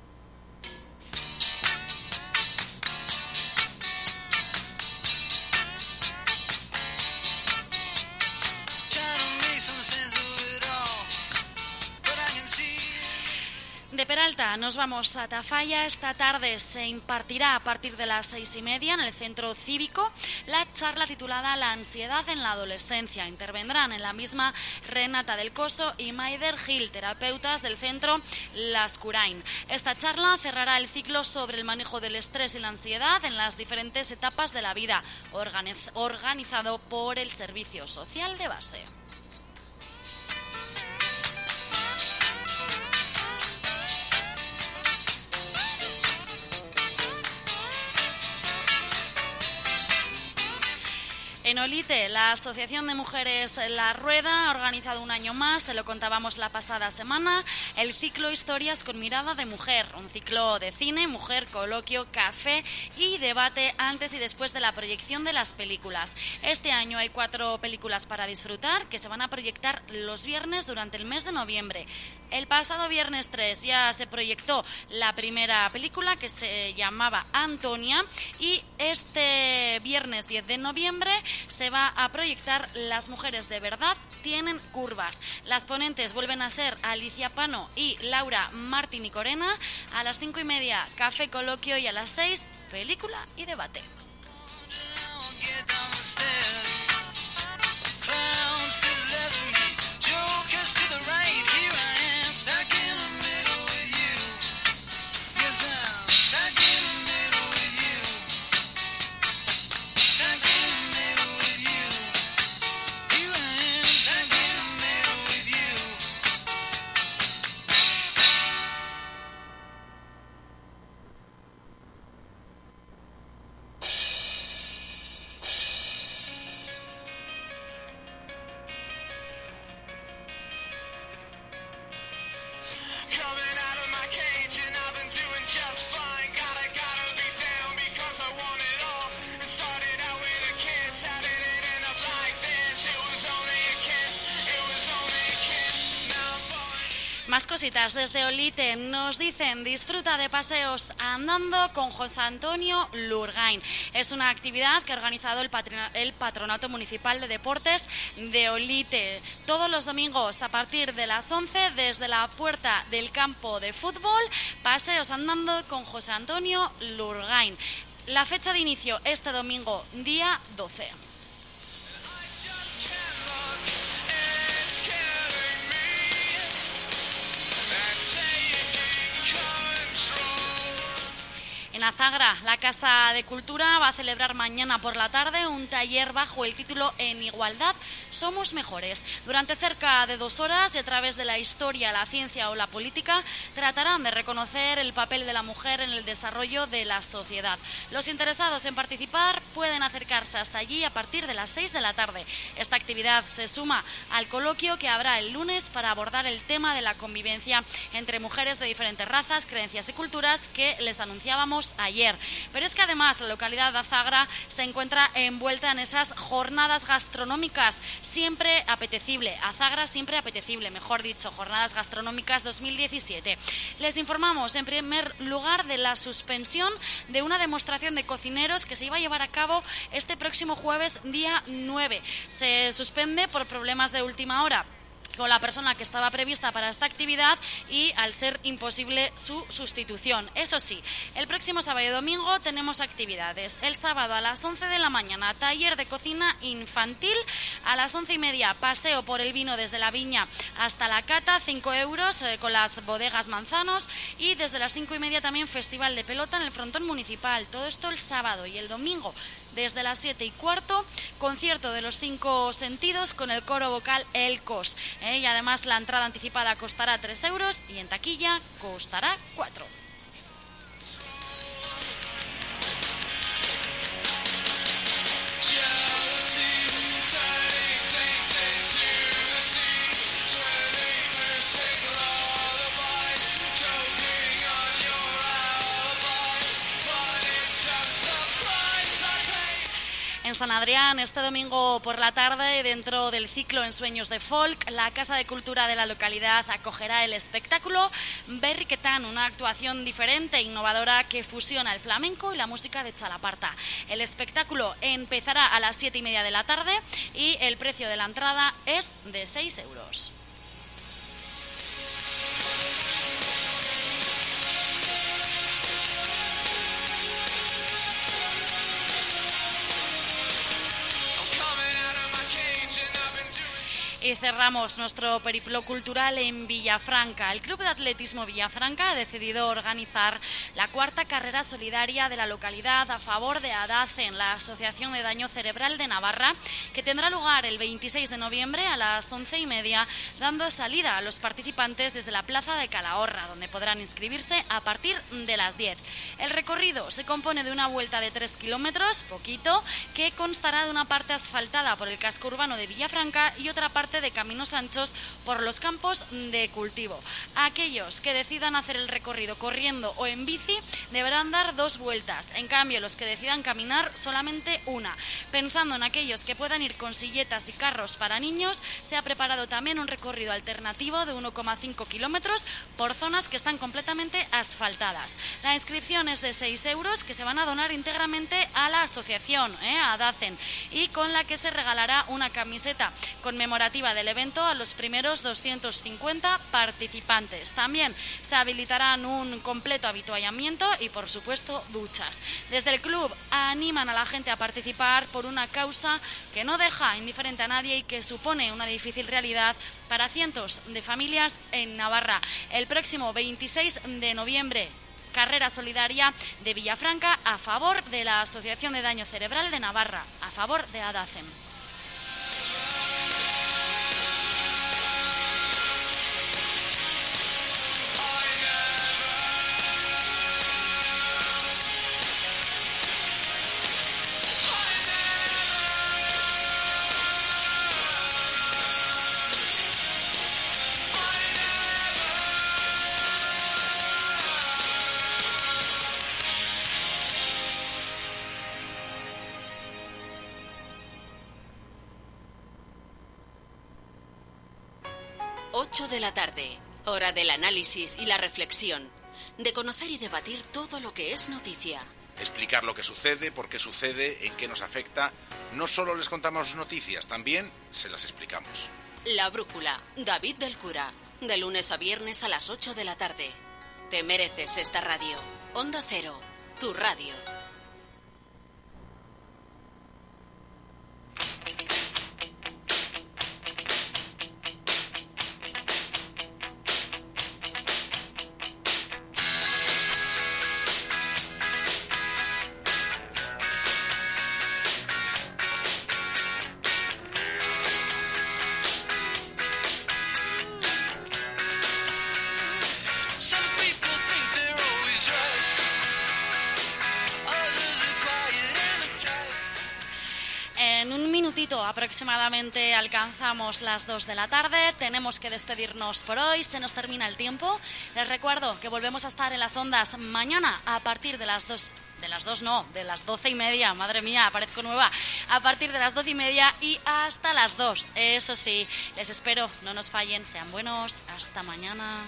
De Peralta nos vamos a Tafalla. Esta tarde se impartirá a partir de las seis y media en el Centro Cívico la charla titulada La ansiedad en la adolescencia. Intervendrán en la misma Renata del Coso y Maider Gil, terapeutas del Centro Lascurain. Esta charla cerrará el ciclo sobre el manejo del estrés y la ansiedad en las diferentes etapas de la vida, organiz- organizado por el Servicio Social de Base. En Olite, la Asociación de Mujeres La Rueda ha organizado un año más, se lo contábamos la pasada semana, el ciclo Historias con mirada de mujer, un ciclo de cine, mujer, coloquio, café y debate antes y después de la proyección de las películas. Este año hay cuatro películas para disfrutar que se van a proyectar los viernes durante el mes de noviembre. El pasado viernes tres ya se proyectó la primera película, que se llamaba Antonia, y este viernes diez de noviembre se va a proyectar Las mujeres de verdad tienen curvas. Las ponentes vuelven a ser Alicia Pano y Laura Martín y Corena. A las cinco y media, café, coloquio, y a las seis, película y debate. Más cositas desde Olite. Nos dicen: disfruta de paseos andando con José Antonio Lurgain. Es una actividad que ha organizado el, patrona, el Patronato Municipal de Deportes de Olite. Todos los domingos a partir de las once, desde la puerta del campo de fútbol, paseos andando con José Antonio Lurgain. La fecha de inicio este domingo, día doce. En Azagra, la Casa de Cultura va a celebrar mañana por la tarde un taller bajo el título En igualdad somos mejores. Durante cerca de dos horas, y a través de la historia, la ciencia o la política, tratarán de reconocer el papel de la mujer en el desarrollo de la sociedad. Los interesados en participar pueden acercarse hasta allí a partir de las seis de la tarde. Esta actividad se suma al coloquio que habrá el lunes para abordar el tema de la convivencia entre mujeres de diferentes razas, creencias y culturas que les anunciábamos decíamos ayer. Pero es que además la localidad de Azagra se encuentra envuelta en esas jornadas gastronómicas siempre apetecible. Azagra siempre apetecible, mejor dicho, jornadas gastronómicas dos mil diecisiete. Les informamos en primer lugar de la suspensión de una demostración de cocineros que se iba a llevar a cabo este próximo jueves día nueve. Se suspende por problemas de última hora con la persona que estaba prevista para esta actividad y al ser imposible su sustitución. Eso sí, el próximo sábado y domingo tenemos actividades. El sábado a las once de la mañana, taller de cocina infantil. A las once y media, paseo por el vino desde la viña hasta la cata, cinco euros eh, con las bodegas Manzanos. Y desde las cinco y media también festival de pelota en el frontón municipal. Todo esto el sábado. Y el domingo, desde las siete y cuarto, concierto de los cinco sentidos con el coro vocal El Cos. ¿eh? Y además la entrada anticipada costará tres euros y en taquilla costará cuatro. En San Adrián, este domingo por la tarde, dentro del ciclo Ensueños de Folk, la Casa de Cultura de la localidad acogerá el espectáculo Berriquetán, una actuación diferente e innovadora que fusiona el flamenco y la música de Chalaparta. El espectáculo empezará a las siete y media de la tarde y el precio de la entrada es de seis euros. Y cerramos nuestro periplo cultural en Villafranca. El Club de Atletismo Villafranca ha decidido organizar la cuarta carrera solidaria de la localidad a favor de ADACEN, la Asociación de Daño Cerebral de Navarra, que tendrá lugar el veintiséis de noviembre a las once y media, dando salida a los participantes desde la Plaza de Calahorra, donde podrán inscribirse a partir de las diez. El recorrido se compone de una vuelta de tres kilómetros, poquito, que constará de una parte asfaltada por el casco urbano de Villafranca y otra parte de caminos anchos por los campos de cultivo. Aquellos que decidan hacer el recorrido corriendo o en bici deberán dar dos vueltas. En cambio, los que decidan caminar, solamente una. Pensando en aquellos que puedan ir con silletas y carros para niños, se ha preparado también un recorrido alternativo de uno coma cinco kilómetros por zonas que están completamente asfaltadas. La inscripción es de seis euros que se van a donar íntegramente a la asociación, ¿eh? a ADACEN, y con la que se regalará una camiseta conmemorativa del evento a los primeros doscientos cincuenta participantes. También se habilitarán un completo avituallamiento y, por supuesto, duchas. Desde el club animan a la gente a participar por una causa que no deja indiferente a nadie y que supone una difícil realidad para cientos de familias en Navarra. El próximo veintiséis de noviembre, carrera solidaria de Villafranca a favor de la Asociación de Daño Cerebral de Navarra, a favor de ADACEN. ocho de la tarde, hora del análisis y la reflexión, de conocer y debatir todo lo que es noticia. Explicar lo que sucede, por qué sucede, en qué nos afecta. No solo les contamos noticias, también se las explicamos. La Brújula, David del Cura, de lunes a viernes a las ocho de la tarde. Te mereces esta radio. Onda Cero, tu radio. Some people think they're always right. minutito aproximadamente alcanzamos las dos de la tarde. Tenemos que despedirnos por hoy. Se nos termina el tiempo. Les recuerdo que volvemos a estar en las ondas mañana a partir de las dos. De las dos no, de las doce y media. Madre mía, aparezco nueva. A partir de las doce y media y hasta las dos. Eso sí, les espero. No nos fallen. Sean buenos. Hasta mañana.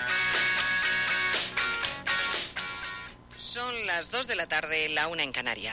Son las dos de la tarde, la una en Canarias.